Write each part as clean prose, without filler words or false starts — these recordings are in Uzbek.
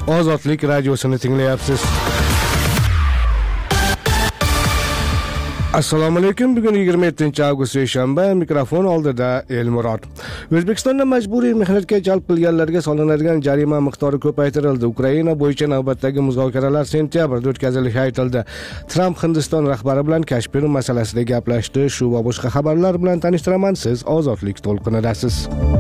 Ozodlik radiosini tinglayapsiz. Assalomu alaykum. Bugun 27 avgust seshanba. Mikrofon oldida Elmurod. O'zbekistonda majburiy mehnatga jalb qilganlarga solinadigan jarima miqdori ko'paytirildi. Ukraina bo'yicha navbatdagi muzokaralar sentyabrda o'tkazilishi aytildi. Tramp Hindiston rahbari bilan Kashmir masalasida gaplashdi. Shu va boshqa xabarlar bilan tanishtiraman. Siz Ozodlik to'lqinidasiz.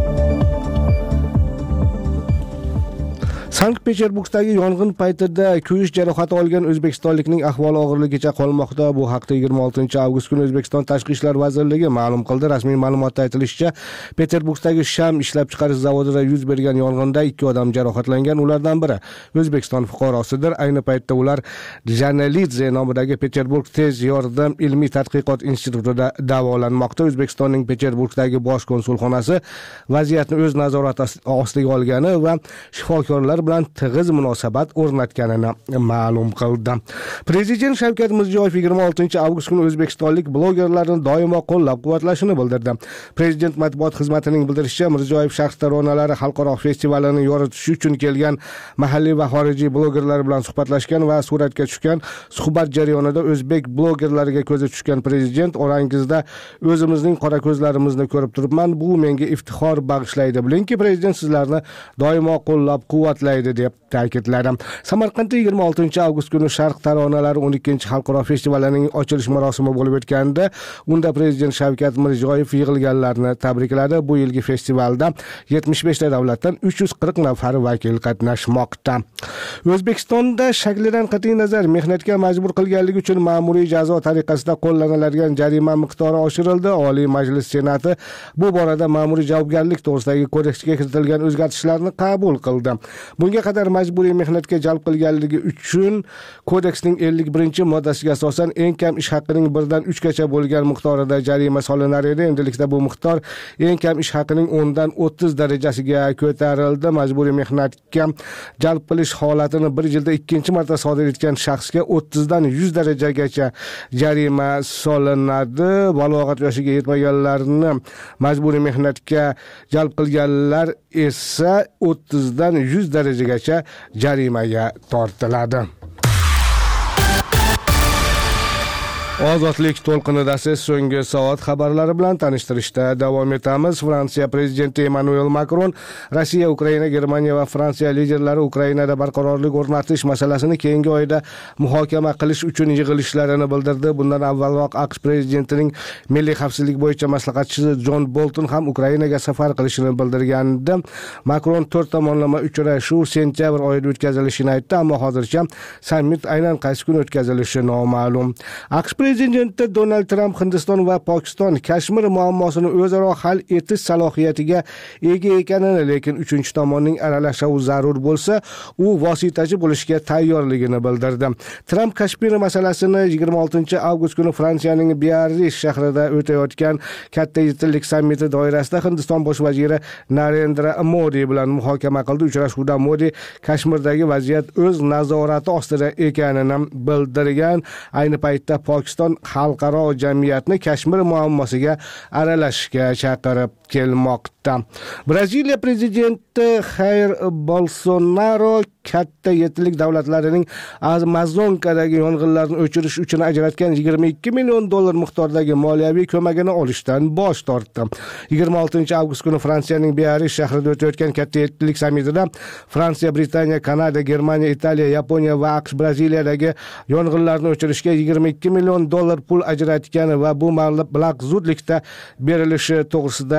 Sankt-Peterburgdagi yong'in paytida kuyish jarohati olgan o'zbekistonlikning ahvoli og'irligicha qolmoqda. Bu haqda 26 avgust kuni O'zbekiston Tashqi ishlar vazirligi ma'lum qildi. Rasmiy ma'lumotda aytilishicha, Peterburgdagi sham ishlab chiqarish zavodida yuz bergan yong'inda 2 odam jarohatlangan. Ulardan biri O'zbekiston fuqarosidir. Ayni paytda ular Janelidze nomidagi Peterburg tez yordam ilmiy tadqiqot institutida davolanmoqda. O'zbekistonning Peterburgdagi bosh konsulxonasi vaziyatni o'z nazorati ostiga olgani va shifokorlar bilan tig'iz munosabat o'rnatganini ma'lum qildi. Prezident Shavkat Mirziyoyev 26 avgust kuni o'zbekistonlik blogerlarni doimo qo'llab-quvvatlashini bildirdi. Prezident matbuot xizmatining bildirishicha, Mirziyoyev Sharq taronalari xalqaro festivalini yoritish uchun kelgan mahalliy va xorijiy blogerlar bilan suhbatlashgan va suratga tushgan. Suhbat jarayonida o'zbek blogerlariga ko'zi tushgan prezident, orangizda o'zimizning qora ko'zlarimizni ko'rib turibman. Bu menga iftixor bag'ishlaydi. Bilingki, prezident sizlarni doimo qo'llab-quvvatlaydi deb ta'kidladi. Samarqandda 26 avgust kuni Sharq taronalari 12-xalqaro festivalining ochilish marosimi bo'lib o'tganda, unda prezident Shavkat Mirziyoyev yig'ilganlarni tabrikladi. Bu yilgi festivalda 75 ta davlatdan 340 nafar vakil qatnashmoqda. O'zbekistonda shaklidan qat'iy nazar mehnatga majbur qilganligi uchun ma'muriy jazo tariqasida qo'llaniladigan jarima miqdori oshirildi. Oliy Majlis Senati bu borada ma'muriy javobgarlik to'g'risidagi kodeksga kiritilgan o'zgartishlarni qabul qildi. Bunga qadar majburiy mehnatga jalb qilganligi uchun kodeksning 51-moddasiga asosan eng kam ish haqining 1 dan 3 gacha bo'lgan miqdorida jarima solinar edi. Endilikda bu miqdor eng kam ish haqining 10 dan 30 darajasiga ko'tarildi. Majburiy mehnatga jalb qilish holatini bir yilda 2-marta sodir etgan shaxsga 30 dan 100 darajagacha jarima solinadi. Balog'at yoshiga yetmaganlarni majburiy mehnatga jalb qilganlar esa 30 dan 100 darajagacha jarimaga tortiladi. Ozodlik to'lqinidasiz. So'nggi soat xabarlari bilan tanishtirishda davom etamiz. Fransiya prezidenti Emmanuel Macron Rossiya, Ukraina, Germaniya va Fransiya liderlari Ukrainada barqarorlik o'rnatish masalasini keyingi oyda muhokama qilish uchun yig'ilishlarini bildirdi. Bundan avvalroq AQSh prezidentining milliy xavfsizlik bo'yicha maslahatchisi John Bolton ham Ukrainaga safar qilishini bildirgandi. Macron 4 tomonlama uchrashuv sentyabr oyida o'tkazilishini aytdi, ammo hozircha sammit aynan qaysi kun o'tkazilishi noma'lum. AQSh prezidenti Donald Tramp Hindiston va Pokiston Kashmir muammosini o'zaro hal etish salohiyatiga ega ekanini, lekin uchinchi tomonning aralashuvi zarur bo'lsa, u vositachi bo'lishga tayyorligini bildirdi. Tramp Kashmir masalasini 26 avgust kuni Fransiyaning Biarritz shahrida o'tayotgan katta yettilik sammiti doirasida Hindiston bosh vaziri Narendra Modi bilan muhokama qildi. Uchrashuvda Modi Kashmirdagi vaziyat o'z nazorati ostida ekanini bildirgan. Ayni paytda Pokiston xalqaro jamiyatni Kashmir muammosiga aralashishga chaqirib kelmoqda. Braziliya prezidenti Jair Bolsonaro katta yettilik davlatlarining Amazonkadagi yong'inlarni o'chirish uchun ajratgan $22 million miqdoridagi moliyaviy ko'magini olishdan bosh tortdi. 26 avgust kuni Fransiyaning Biarritz shahrida o'tayotgan katta yettilik sammitida Fransiya, Britaniya, Kanada, Germaniya, Italiya, Yaponiya va AQSh Braziliyadagi yong'inlarni o'chirishga $22 million pul ajratgani va bu mablag' zudlikda berilishi to'g'risida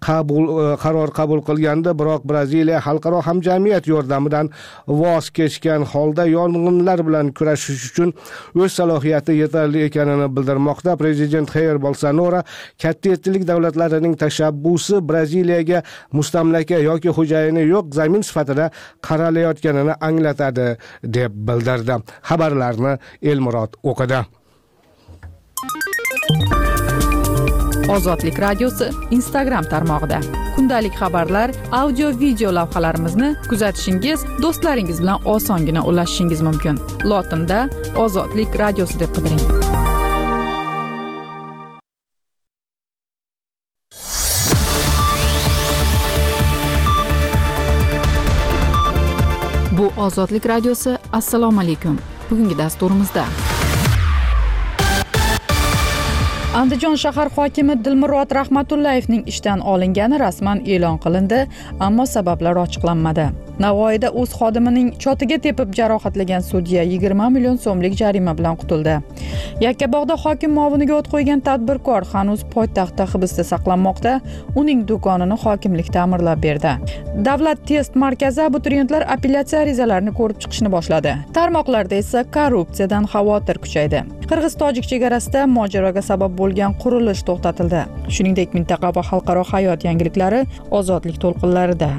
qaror qabul qilgandi. Biroq Braziliya xalqaro hamjamiyat yordamidan voz kechgan holda yong'inlar bilan kurashish uchun o'z salohiyati yetarli ekanini bildirmoqda. Prezident Jair Bolsonaro katta yettilik davlatlarining tashabbusi Braziliyaga mustamlaka yoki xo'jayini yo'q zamin sifatida qaralayotganini anglatadi deb bildirdi. Xabarlarni Elmurod o'qidi. Ozodlik radiosi Instagram tarmog'ida kundalik xabarlar, audio, video lavhalarimizni kuzatishingiz, do'stlaringiz bilan osongina ulashishingiz mumkin. Lotinda Ozodlik radiosi deb qidiring. Bu Ozodlik radiosi, assalomu alaykum. Bugungi dasturimizda Andijon shahar hokimi Dilmurod Rahmatullayevning ishdan olingani rasman e'lon qilindi, ammo sabablar ochiqlanmadi. Navoiyda o'z xodimining chotiga tepib jarohatlagan sudya 20 million so'mlik jarima bilan qutuldi. Yakkabog'da hokim muoviniga o't qo'ygan tadbirkor hanuz poytaxtda hibsda saqlanmoqda. Uning do'konini hokimlik ta'mirlab berdi. Davlat test markazi abituriyentlar apellyatsiya arizalarini ko'rib chiqishni boshladi. Tarmoqlarda esa korrupsiyadan xavotir kuchaydi. Qirg'iz-tojik chegarasida mojaroga sabab bo'lgan qurilish to'xtatildi. Shuningdek, mintaqa va xalqaro hayot yangiliklari ozodlik to'lqinlarida.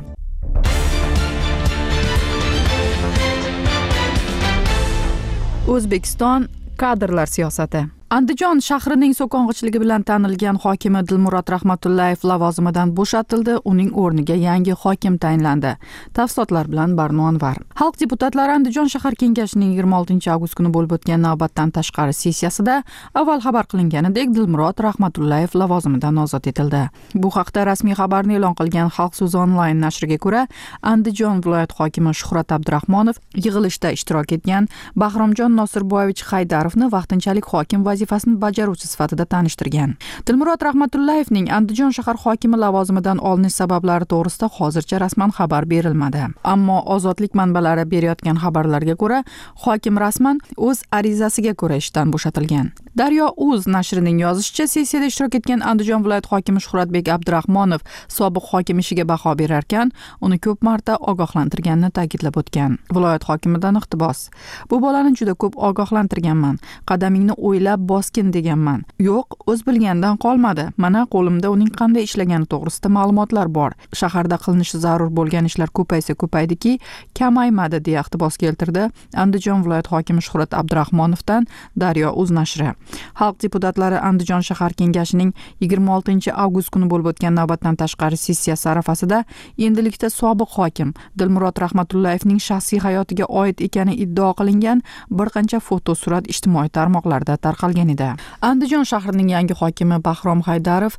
O'zbekiston kadrlar siyosati. Andijon shahrining so'kong'ichligi bilan tanilgan hokimi Dilmurod Rahmatullayev lavozimidan bo'shatildi, uning o'rniga yangi hokim tayinlandi. Tafsilotlar bilan Barno Anvar. Xalq deputatlari Andijon shahar kengashining 26-avgust kuni bo'lib o'tgan navbatdan tashqari sessiyasida avval xabar qilinganidek Dilmurod Rahmatullayev lavozimidan ozod etildi. Bu haqda rasmiy xabarni e'lon qilgan Xalq so'zi onlayn nashriga ko'ra, Andijon viloyat hokimi Shuhrat Abdurahmonov yig'ilishda ishtirok etgan Bahromjon Nosirboyevich Haydarovni vaqtinchalik hokim vazifasini bajaruvchi sifatida tanishtirgan. Dilmurod Rahmatullayevning Andijon shahar hokimi lavozimidan olinish sabablari to'g'risida hozircha rasman xabar berilmadi. Ammo ozodlik manbalari berayotgan xabarlarga ko'ra, hokim rasman o'z arizasiga ko'ra ishdan bo'shatilgan. Daryo.uz nashrining yozishicha, sessiyada ishtirok etgan Andijon viloyat hokimi Shuhratbek Abdurahmonov sobiq hokim ishiga baho berarkan, uni ko'p marta ogohlantirganini ta'kidlab o'tgan. Viloyat hokimidan iqtibos: "Bu bolani juda ko'p ogohlantirganman. Qadamingni o'ylab boskin deganman. Yo'q, o'z bilganidan qolmadi. Mana qo'limda uning qanday ishlagani to'g'risida ma'lumotlar bor. Shaharda qilinishi zarur bo'lgan ishlar ko'paysa ko'paydiki, kamaymadi", deya iqtibos keltirdi Andijon viloyat hokimi Shuhrat Abdurahmonovdan Daryo.uz nashri. Xalq deputatlari Andijon shahar kengashining 26-avgust kuni bo'lib o'tgan navbatdan tashqari sessiyasi arafasida endilikda sobiq hokim Dilmurod Rahmatullayevning shaxsiy hayotiga oid ekani iddao qilingan bir qancha fotosurat ijtimoiy tarmoqlarda tarqalgan edi. Andijon shahrining yangi hokimi Bahrom Haydarov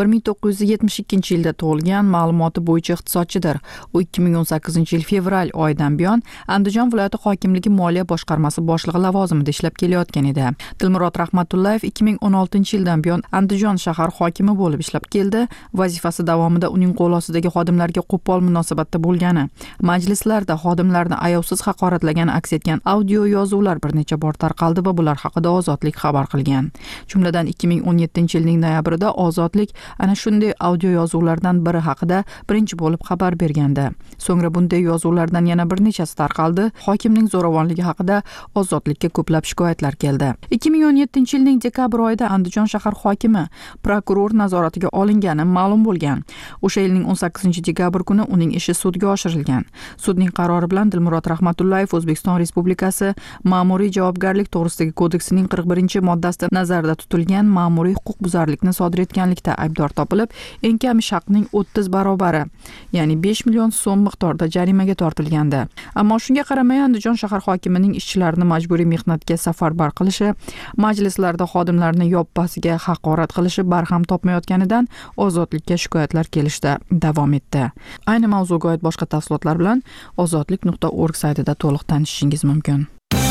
1972-yilda tug'ilgan, ma'lumoti bo'yicha iqtisodchidir. U 2018-yil fevral oyidan buyon Andijon viloyati hokimligi moliya boshqarmasi boshlig'i lavozimida ishlab kelayotgan edi. Dilmurod Rahmatullayev 2016-yildan buyon Andijon shahar hokimi bo'lib ishlab keldi. Vazifasi davomida uning qo'l ostidagi xodimlarga qo'pol munosabatda bo'lgani, majlislarda xodimlarni ayovsiz haqoratlagani aks etgan audio yozuvlar bir necha bor tarqaldi va bular haqida Ozodlik xabar qilgan. Jumladan 2017-yilning noyabrida Ozodlik ana shunday audio yozuvlardan biri haqida birinchi bo'lib xabar bergandi. So'ngra bunday yozuvlardan yana bir nechasi tarqaldi. Hokimning zo'ravonligi haqida Ozodlikka ko'plab shikoyatlar keldi. 2017-yilning dekabr oyida Andijon shahar hokimi prokuror nazoratiga olingani ma'lum bo'lgan. O'sha yilning 18-dekabr kuni uning ishi sudga oshirilgan. Sudning qarori bilan Dilmurod Rahmatullayev O'zbekiston Respublikasi Ma'muriy javobgarlik to'g'risidagi kodeksining 41-moddasida nazarda tutilgan ma'muriy huquqbuzarlikni sodir etganlikda aybdor topilib, eng kam ish haqining 30 barobari, ya'ni 5 million so'm miqdorida jarimaga tortilgandi. Ammo shunga qaramay Andijon shahar hokimining ishchilarini majburiy mehnatga safarbar qilishi, majlislarda xodimlarni yoppasiga haqorat qilishi barham topmayotganidan Ozodlikka shikoyatlar kelishda davom etdi. Ayni mavzuga oid boshqa tafsilotlar bilan ozodlik.org saytida to'liq tanishishingiz mumkin.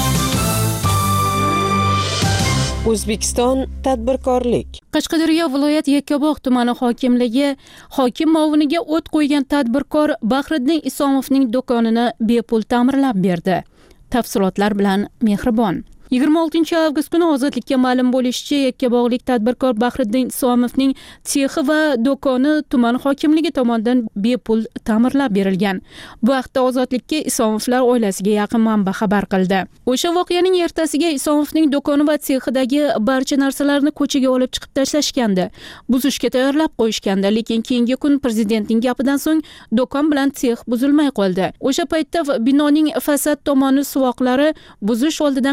O'zbekiston tadbirkorlik. Qashqadaryo viloyat Yakkabog' tumani hokimligi hokim muoviniga o't qo'ygan tadbirkor Bahriddin Isomovning do'konini bepul ta'mirlab berdi. Tafsilotlar bilan Mehribon. 26-avgust kuni Ozodlikka ma'lum bo'lishicha, Yakkabog'lik tadbirkor Bahriddin Isomovning sexi va do'koni tuman hokimligi tomonidan bepul ta'mirlab berilgan. Bu haqda Ozodlikka Isomovlar oilasiga yaqin manba xabar qildi. O'sha voqeaning ertasiga Isomovning do'koni va sexidagi barcha narsalarni ko'chaga olib chiqib tashlashgandi. Buzishga tayyorlab qo'yishgandi, lekin keyingi kun prezidentning gapidan so'ng do'kon bilan sex buzilmay qoldi. O'sha paytda binoning fasad tomoni suvoqlari buzish oldidan qirib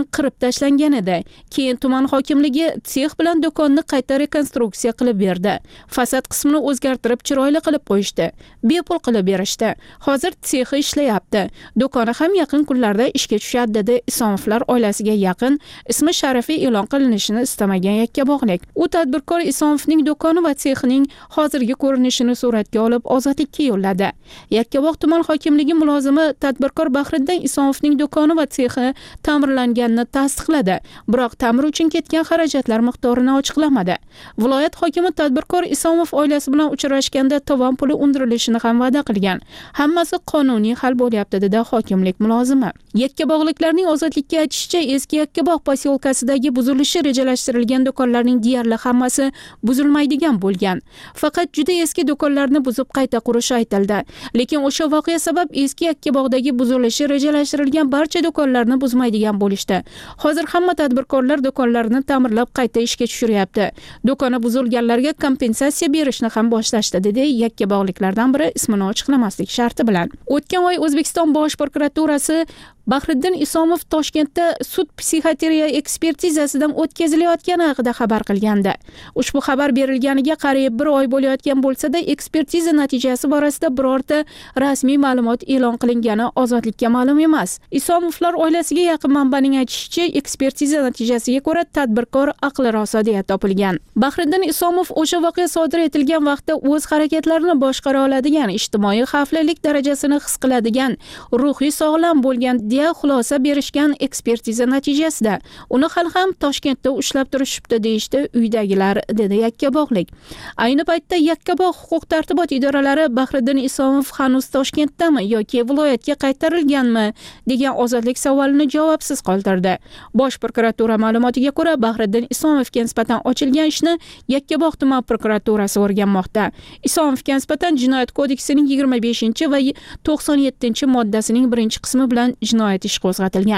tashlangan edi. Keyin tuman hokimligi sex bilan do'konni qayta rekonstruksiya qilib berdi. Fasad qismini o'zgartirib chiroyli qilib qo'yishdi. Bepul qilib berishdi. Hozir sexi ishlayapti. Do'koni ham yaqin kunlarda ishga tushadi dedi Isomovlar oilasiga yaqin, ismi sharafiy e'lon qilinishini istamagan Yakkabog'lik. U tadbirkor Isomovning do'koni va sexining hozirgi ko'rinishini suratga olib ozodlikka yo'lladi. Yakkabog' tuman hokimligi mulozimi tadbirkor Bahriddin Isomovning do'koni va sexi ta'mirlanganini tasdiqladi, biroq ta'mir uchun ketgan xarajatlar miqdorini ochiqlamadi. Viloyat hokimi tadbirkor Isomov oilasi bilan uchrashganda tovon puli undirilishini ham va'da qilgan. Hammasi qonuniy hal bo'lyapti dedi hokimlik mulozimi. Yakkabog'liklarning ozodlikka aytishicha, eski Yakkabog' posyolkasidagi buzilishi rejalashtirilgan do'konlarning deyarli hammasi buzilmaydigan bo'lgan. Faqat juda eski do'konlarni buzib qayta qurish aytildi. Lekin o'sha voqea sabab eski Yakkabog'dagi buzilishi rejalashtirilgan barcha do'konlarni buzmaydigan bo'lishdi. Hozir hamma tadbirkorlar do'konlarini ta'mirlab qayta ishga tushiryapti. Do'koni buzilganlarga kompensatsiya berishni ham boshlashdi dedi Yakkabog'liklardan biri ismini ochiqlamaslik sharti bilan. O'tgan oy O'zbekiston Bosh prokuraturasi Bahriddin Isomov Toshkentda sud psixoteriya ekspertizasidan o'tkazilayotgani haqida xabar qilgandi. Ushbu xabar berilganiga qariyb 1 oy bo'layotgan bo'lsa-da, ekspertiza natijasi borasida birorta rasmiy ma'lumot e'lon qilingani ozodlikka ma'lum emas. Isomovlar oilasiga yaqin manbaning aytishicha, ekspertiza natijasiga ko'ra tadbirkor aqli rosa deya topilgan. Bahriddin Isomov o'sha voqea sodir etilgan vaqtda o'z harakatlarini boshqara oladigan, ijtimoiy xavflilik darajasini his qiladigan, ruhiy sog'lom bo'lgan deya xulosa berishgan ekspertiza natijasida uni hali ham Toshkentda ushlab turishibdi deyishdi uydagilar, dedi Yakkabog'lik. Ayni paytda Yakkabog' huquq-tartibot idoralari Bahriddin Isomov hanuz Toshkentdami yoki viloyatga qaytarilganmi degan ozodlik savolini javobsiz qoldirdi. Bosh prokuratura ma'lumotiga ko'ra, Bahriddin Isomovga nisbatan ochilgan ishni Yakkabog' tuman prokuraturasi o'rganmoqda. Isomovga nisbatan Jinoyat kodeksining 25 va 97-moddasining 1-qismi bilan jinoyat ishi qo'zg'atilgan.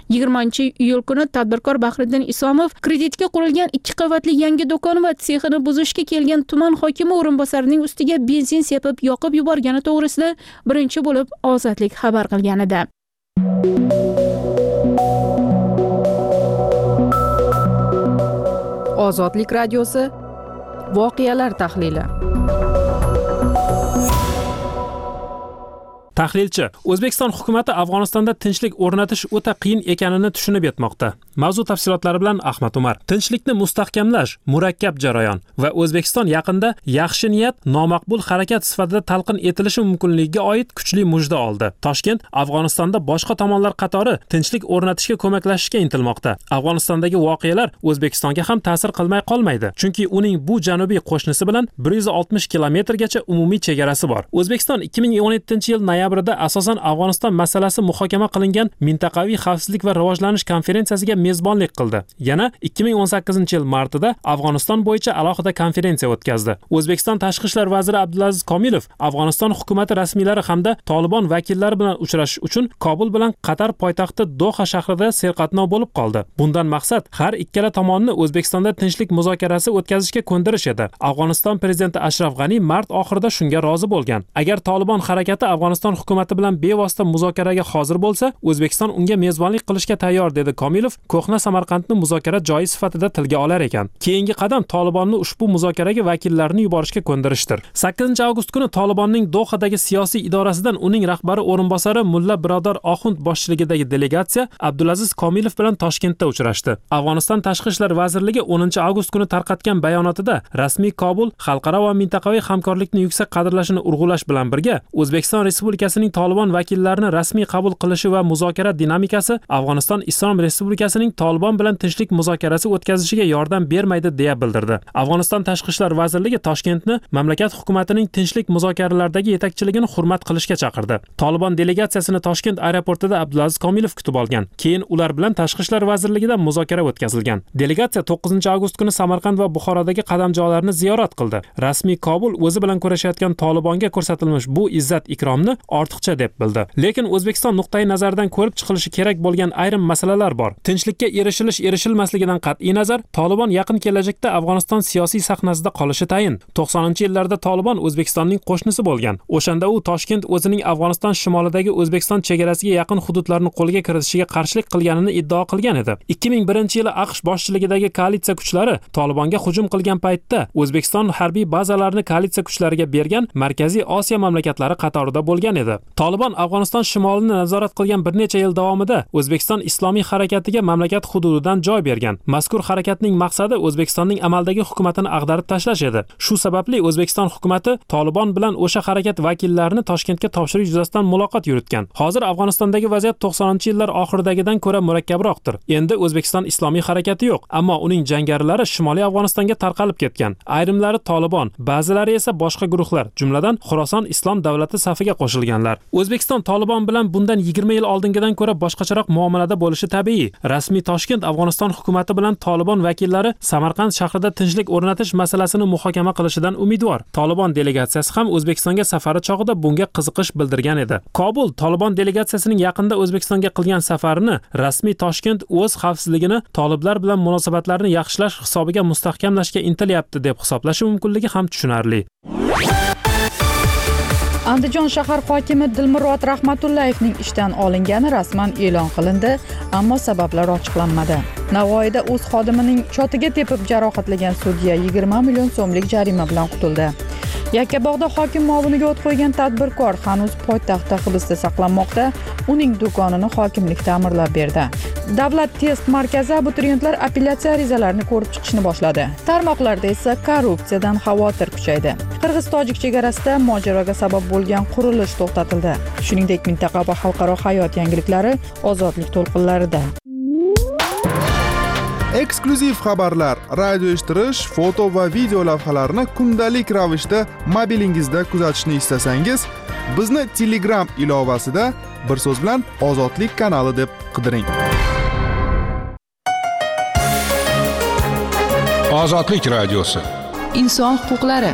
20-iyul kuni tadbirkor Bahriddin Isomov kreditga qurilgan 2 qavatli yangi do'koni va sexini buzishga kelgan tuman hokimi o'rinbosarining ustiga benzin sepib yoqib yuborgani to'g'risida birinchi bo'lib ozodlik xabar qilgan edi. Ozodlik radiosi voqealar tahlili. Tahlilchi: O'zbekiston hukumatı Afg'onistonda tinchlik o'rnatish o'ta qiyin ekanini tushunib yetmoqda. Mavzu tafsilotlari bilan Ahmad Umar. Tinchlikni mustahkamlash murakkab jarayon va O'zbekiston yaqinda yaxshi niyat nomaqbul harakat sifatida talqin etilishi mumkinligiga oid kuchli mujda oldi. Toshkent Afg'onistonda boshqa tomonlar qatori tinchlik o'rnatishga ko'maklashishga intilmoqda. Afg'onistondagi voqealar O'zbekistonga ham ta'sir qilmay qolmaydi, chunki uning bu janubiy qo'shnisi bilan 160 kilometrgacha umumiy chegarasi bor. O'zbekiston 2017-yil noyabrida asosan Afg'oniston masalasi muhokama qilingan mintaqaviy xavfsizlik va rivojlanish konferensiyasiga mezbonlik qildi. Yana 2018-yil martida Afg'oniston bo'yicha alohida konferensiya o'tkazdi. O'zbekiston Tashqi ishlar vaziri Abdulaziz Komilov Afg'oniston hukumatı rasmiylari hamda Tolibon vakillari bilan uchrashish uchun Kobul bilan Qatar poytaxti Doha shahrida serqatnov bo'lib qoldi. Bundan maqsad har ikkala tomonni O'zbekistonda tinchlik muzokarasi o'tkazishga ko'ndirish edi. Afg'oniston prezidenti Ashraf G'ani mart oxirida shunga rozi bo'lgan. Agar Tolibon harakati Afg'oniston hukumati bilan bevosita muzokaraga hozir bo'lsa, O'zbekiston unga mezbonlik qilishga tayyor, dedi Komilov. Ko'hna Samarqandni muzokara joyi sifatida tilga olar ekan. Keyingi qadam Tolibonni ushbu muzokaraga vakillarini yuborishga ko'ndirishdir. 8-avgust kuni Tolibonning Dohadagi siyosiy idorasidan uning rahbari o'rinbosari Mulla Birodar Oxund boshchiligidagi delegatsiya Abdulaziz Komilov bilan Toshkentda uchrashdi. Afg'oniston Tashqi ishlar vazirligi 10-avgust kuni tarqatgan bayonotida rasmiy Kobul xalqaro va mintaqaviy hamkorlikni yuksak qadrlashini urg'ulash bilan birga O'zbekiston Respublikasining Tolibon vakillarini rasmiy qabul qilishi va muzokara dinamikasi Afg'oniston Islom Respublikasining Tolibon bilan tinchlik muzokarasi o'tkazishiga yordam bermaydi deya bildirdi. Afg'oniston Tashqi ishlar vazirligi Toshkentni mamlakat hukumatining tinchlik muzokaralaridagi yetakchiligini hurmat qilishga chaqirdi. Tolibon delegatsiyasini Toshkent aeroportida Abdulaziz Komilov kutib olgan. Keyin ular bilan Tashqi ishlar vazirligidan muzokara o'tkazilgan. Delegatsiya 9-avgust kuni Samarqand va Buxorodagi qadamjolarni ziyorat qildi. Rasmiy Kobul o'zi bilan kurashayotgan Tolibonga ko'rsatilmish bu izzat ikromni ortiqcha deb bildi. Lekin O'zbekiston nuqtai nazaridan ko'rib chiqilishi kerak bo'lgan ayrim masalalar bor. Tinchlik tinchlikka erishilmasligidan qat'iy nazar Taliban yaqin kelajakda Afg'oniston siyosiy sahnasida qolishi tayin. 90-yillarda Taliban O'zbekistonning qo'shnisi bo'lgan. O'shanda u Toshkent o'zining Afg'oniston shimolidagi O'zbekiston chegarasiga yaqin hududlarni qo'lga kiritishiga qarshilik qilganini iddao qilgan edi. 2001-yili AQSh boshchiligidagi koalitsiya kuchlari Talibanga hujum qilgan paytda O'zbekiston harbiy bazalarini koalitsiya kuchlariga bergan Markaziy Osiyo mamlakatlari qatorida bo'lgan edi. Taliban Afg'oniston shimolini nazorat qilgan bir necha yil davomida O'zbekiston Islomiy harakatiga mamlakat hududidan joy bergan. Mazkur harakatning maqsadi O'zbekistonning amaldagi hukumatini ag'darib tashlash edi. Shu sababli O'zbekiston hukumatı Taliban bilan o'sha harakat vakillarini Toshkentga topshirish yuzasidan muloqot yuritgan. Hozir Afg'onistondagi vaziyat 90-yillar oxiridagidan ko'ra murakkabroqdir. Endi O'zbekiston Islomiy harakati yo'q, ammo uning jangarilari Shimoliy Afg'onistonga tarqalib ketgan. Ayrimlari Taliban, ba'zilari esa boshqa guruhlar, jumladan Xorason Islom davlati safiga qo'shilganlar. O'zbekiston Taliban bilan bundan 20 yil oldingidan ko'ra boshqacharoq muomalada bo'lishi tabiiy. Rasmiy Toshkent Afg'oniston hukumatı bilan Taliban vakillari Samarqand shahrida tinchlik o'rnatish masalasini muhokama qilishidan umidvor. Taliban delegatsiyasi ham O'zbekistonga safari chog'ida bunga qiziqish bildirgan edi. Kobul Taliban delegatsiyasining yaqinda O'zbekistonga qilgan safarini rasmiy Toshkent o'z xavfsizligini toliblar bilan munosabatlarni yaxshilash hisobiga mustahkamlashga intilyapti deb hisoblashi mumkinligi ham tushunarli. Andijon shahar hokimi Dilmurod Rahmatullayevning ishdan olingani rasman e'lon qilindi, ammo sabablar ochiqlanmadi. Navoiyda o'z xodimining chotiga tepib jarohatlagan sudya 20 million so'mlik jarima bilan qutuldi. Yakkabog'da hokim muoviniga o't qo'ygan tadbirkor hanuz poytaxtda hibsda saqlanmoqda. Uning do'konini hokimlik ta'mirlab berdi. Davlat test markazi abituriyentlar apellyatsiya arizalarini ko'rib chiqishni boshladi. Tarmoqlarda esa korrupsiyadan xavotir kuchaydi. Qirg'iz-tojik chegarasida mojaroga sabab bo'lgan qurilish to'xtatildi. Shuningdek, mintaqa va xalqaro hayot yangiliklari ozodlik to'lqinlarida. Eksklyuziv xabarlar, radio eshittirish, foto va video lavhalarni kundalik ravishda mobilingizda kuzatishni istasangiz, bizni Telegram ilovasida bir so'z bilan Ozodlik kanali deb qidiring. Ozodlik radiosi. Inson huquqlari.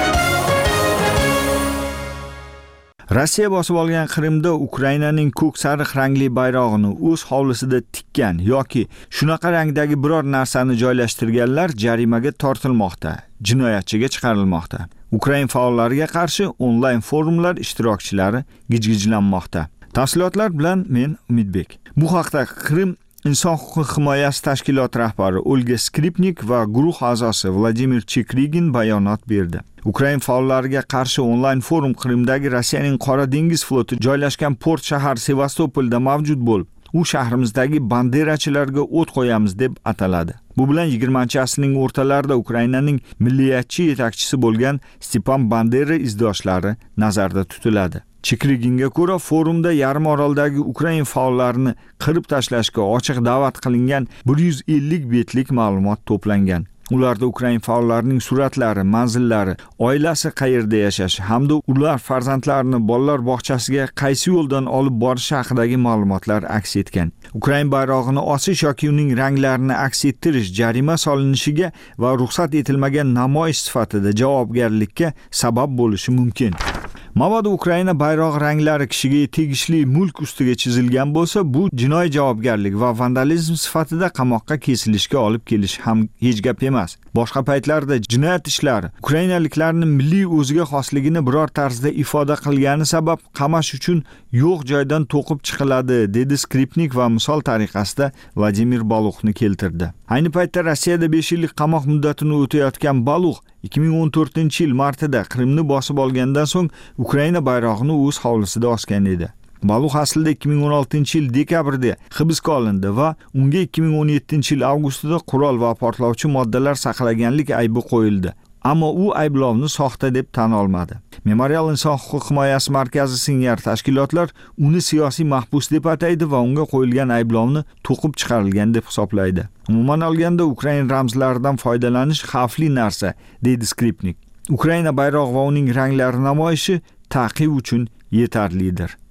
Rossiya bosib olgan Qrimda Ukrainaning ko'k sariq rangli bayrog'ini o'z hovlisida tikkan yoki shunaqa rangdagi biror narsani joylashtirganlar jarimaga tortilmoqda, jinoyatchiga chiqarilmoqda. Ukraina faollariga qarshi onlayn forumlar ishtirokchilari gijgijlanmoqda. Tafsilotlar bilan men Umidbek. Bu haqda Qrim Inson huquq himoyasi tashkiloti rahbari Olga Skripnik va guruh a'zosi Vladimir Chikrigin bayonot berdi. Ukraina faollariga qarshi onlayn forum Qrimdagi Rossiyaning Qora dengiz floti joylashgan port shahar Sevastopolda mavjud bo'lib, u shahrimizdagi banderachilarga o't qo'yamiz deb ataladi. Bu bilan 20-asrning o'rtalarida Ukrainaning milliyatchi yetakchisi bo'lgan Stepan Bandera izdoshlari nazarda tutiladi. Chikriginga ko'ra, forumda yarim oroldagi Ukraina faollarini qirib tashlashga ochiq da'vat qilingan 150 betlik ma'lumot to'plangan. Ularda Ukraina faollarining suratlari, manzillari, oilasi qayerda yashashi hamda ular farzandlarini bolalar bog'chasiga qaysi yo'ldan olib borishi haqidagi ma'lumotlar aks etgan. Ukraina bayrog'ini osish yoki uning ranglarini aks ettirish jarima solinishiga va ruxsat etilmagan namoyish sifatida javobgarlikka sabab bo'lishi mumkin. Mabodo Ukraina bayrog'i ranglari kishiga tegishli mulk ustiga chizilgan bo'lsa, bu jinoiy javobgarlik va vandalizm sifatida qamoqqa kesilishga olib kelish ham hech gap emas. Boshqa paytlarda jinoyat ishlari Ukrainaliklarning milliy o'ziga xosligini biror tarzda ifoda qilgani sabab qamash uchun yo'q joydan to'qib chiqiladi, dedi Skripnik va misol tariqasida Vladimir Baluxni keltirdi. Ayni paytda Rossiyada 5 yillik qamoq muddatini o'tayotgan Balux 2014-yil martida Qrimni bosib olgandan so'ng Ukraina bayrog'ini o'z hovlisida osgan edi. Balux aslida 2016-yil dekabrda hibsga olindi va unga 2017-yil avgustida qurol va portlovchi moddalar saqlaganlik aybi qo'yildi. Ammo u ayblovni soxta deb tan olmadi. Memorial Inson huquq himoyasi markazi singari tashkilotlar uni siyosiy mahbus deb ataydi va unga qo'yilgan ayblovni to'qib chiqarilgan deb hisoblaydi. Umuman olganda Ukraina ramzlaridan foydalanish xavfli narsa, dedi Skripnik. Ukraina bayrog'i va uning ranglari namoyishi taqiq uchun yetarlidir.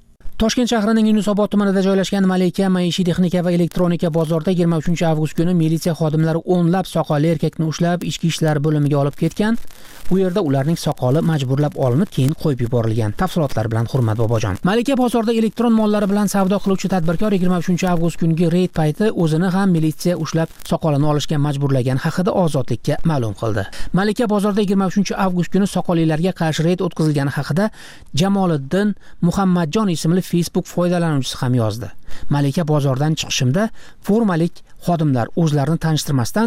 Toshkent shahrining Yunusobod tumanida joylashgan Malika maishiy texnika va elektronika bozorida 23 avgust kuni militsiya xodimlari o'nlab soqolli erkakni ushlab ichki ishlar bo'limiga olib ketgan. Bu yerda ularning soqoli majburlab olinib, keyin qo'yib yuborilgan. Tafsilotlar bilan Hurmat Bobojon. Malika bozorida elektron mollari bilan savdo qiluvchi tadbirkor 23 avgust kungi reyd payti o'zini ham militsiya ushlab soqolini olishga majburlagan haqida Ozodlikka ma'lum qildi. Malika bozorida 23 avgust kuni soqollilarga qarshi reyd o'tkazilgani haqida Jamoliddin Muhammadjon ismli Facebook foydalanuvchisi ham yozdi. Malika bozordan chiqishimda formalik xodimlar o'zlarini tanishtirmasdan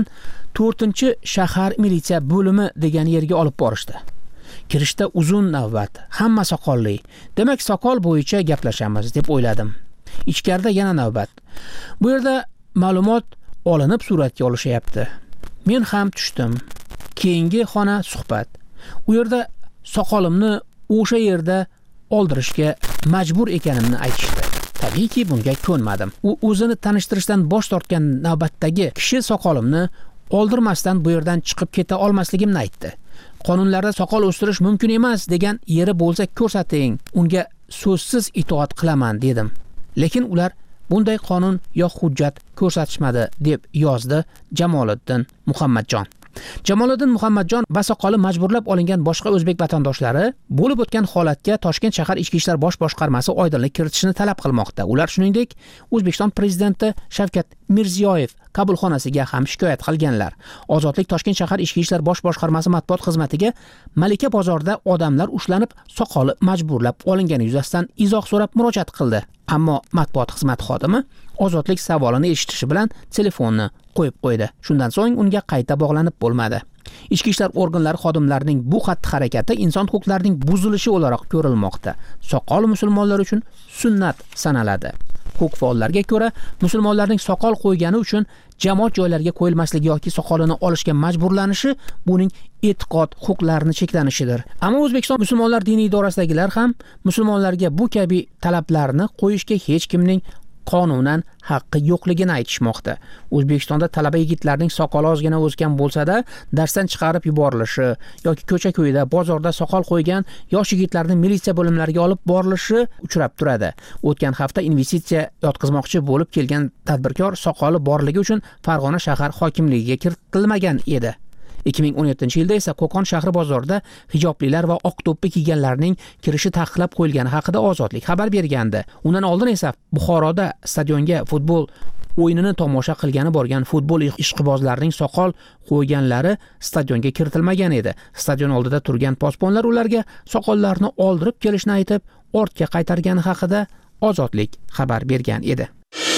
4-shahar militsiya bo'limi degan yerga olib borishdi. Kirishda uzun navbat, hamma soqolli. Demak, soqol bo'yicha gaplashamiz deb o'yladim. Ichkarida yana navbat. Bu yerda ma'lumot olinib suratga olishyapti. Men ham tushdim. Keyingi xona suhbat. U yerda soqolimni o'sha yerda oldirishga majbur ekanimni aytishdi. Tabiiyki bunga ko'nmadim. U o'zini tanishtirishdan bosh tortgan navbatdagi kishi soqolimni oldirmasdan bu yerdan chiqib keta olmasligimni aytdi. Qonunlarda soqol o'stirish mumkin emas degan yeri bo'lsa ko'rsating, unga so'zsiz itoat qilaman dedim. Lekin ular bunday qonun yo'q hujjat ko'rsatishmadi deb yozdi Jamoliddin Muhammadjon. Jamoliddin Muhammadjon va soqoli majburlab olingan boshqa o'zbek vatandoshlari bo'lib o'tgan holatga Toshkent shahar ichki ishlar bosh boshqarmasi oydinlik kiritishni talab qilmoqda. Ular shuningdek O'zbekiston prezidenti Shavkat Mirziyoyev qabulxonasiga ham shikoyat qilganlar. Ozodlik Toshkent shahar ichki ishlar bosh boshqarmasi matbuot xizmatiga Malika bozorida odamlar ushlanib, soqoli majburlab olingani yuzasidan izoh so'rab murojaat qildi. Ammo matbuot xizmati xodimi Ozodlik savolini eshitishi bilan telefonni qo'yib qo'ydi. Shundan so'ng unga qayta bog'lanib bo'lmadi. Ichki ishlar organlari xodimlarining bu xatti-harakati inson huquqlarining buzilishi o'laroq ko'rilmoqda. Soqol musulmonlar uchun sunnat sanaladi. Huquq faollarga ko'ra, musulmonlarning soqol qo'ygani uchun jamoat joylariga qo'yilmasligi yoki soqolini olishga majburlanishi buning e'tiqod huquqlarini cheklanishidir. Ammo O'zbekiston musulmonlar diniy idorasidagilar ham musulmonlarga bu kabi talablarni qo'yishga hech kimning qonunan haqqi yo'qligini aytishmoqda. O'zbekistonda talaba yigitlarning soqoli ozgina o'sgan bo'lsa-da, darsdan chiqarib yuborilishi yoki ko'cha-ko'yda, bozorda soqol qo'ygan yosh yigitlarning militsiya bo'limlariga olib borilishi uchrab turadi. O'tgan hafta investitsiya yotqizmoqchi bo'lib kelgan tadbirkor soqoli borligi uchun Farg'ona shahar hokimligiga kiritilmagan edi. 2017-yilda esa Qo'qon shahri bozorida hijoblilar va oq to'ppi kiyganlarning kirishi taqiqlab qo'yilgani haqida Ozodlik xabar bergandi. Undan oldin esa Buxoroda stadionga futbol o'yinini tomosha qilgani borgan futbol ishqibozlarining soqol qo'yganlari stadionga kiritilmagan edi. Stadion oldida turgan posbonlar ularga soqollarni oldirib kelishni aytib, ortga qaytargani haqida Ozodlik xabar bergan edi.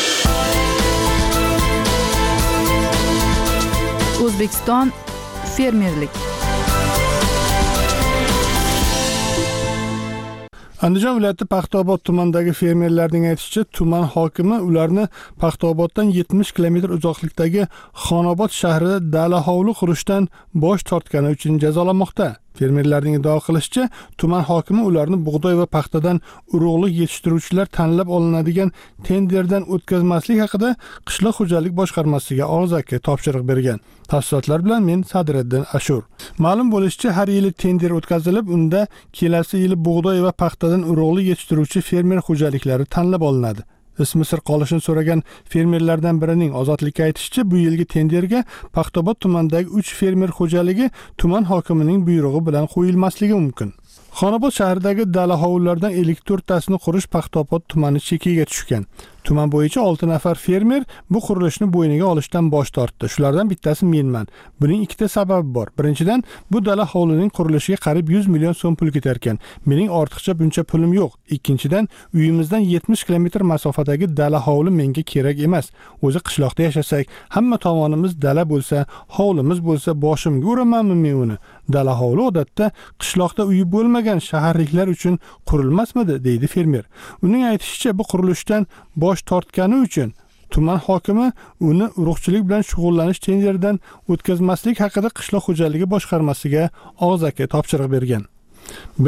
O'zbekiston fermerlik. Andijon viloyati Paxtaobod tumanidagi fermerlarning aytishicha, tuman hokimi ularni Paxtaoboddan 70 km uzoqlikdagi Xonobod shahrida dala hovli qurishdan bosh tortgani uchun jazolamoqda. Fermerlarning iddao qilishicha, tuman hokimi ularni bug'doy va paxtadan urug'lik yetishtiruvchilar tanlab olinadigan tenderdan o'tkazmaslik haqida qishloq xo'jalik boshqarmasiga og'zaki topshiriq bergan. Tafsilotlar bilan men Sadriddin Ashur. Ma'lum bo'lishicha, har yili tender o'tkazilib, unda kelasi yili bug'doy va paxtadan urug'lik yetishtiruvchi fermer xo'jaliklari tanlab olinadi. Ismi sir qolishini so'ragan fermerlardan birining Ozodlikka aytishicha, bu yilgi tenderga Paxtaobod tumanidagi 3 fermer xo'jaligi tuman hokimining buyrug'i bilan qo'yilmasligi mumkin. Xonobod shahridagi dala hovlilardan 54 tasini qurish Paxtaobod tumani chekiga tushgan. Tuman bo'yicha 6 nafar fermer bu qurilishni bo'yniga olishdan bosh tortdi. Shulardan bittasi menman. Buning ikkita sababi bor. Birinchidan, bu dala hovlining qurilishiga qarib 100 million so'm pul ketar ekan. Mening ortiqcha buncha pulim yo'q. Ikkinchidan, uyimizdan 70 km masofadagi dala hovli menga kerak emas. O'zi qishloqda yashasak, hamma tomonimiz dala bo'lsa, hovlimiz bo'lsa, boshimga uramanmi men uni? Dala hovli odatda qishloqda uyi bo'lmagan shaharliklar uchun qurilmasmidi, deydi fermer. Uning aytishicha, bu qurilishdan bosh tortgani uchun tuman hokimi uni urug'chilik bilan shug'ullanish tenderidan o'tkazmaslik haqida qishloq xo'jaligi boshqarmasiga og'zaki topshiriq bergan. Biz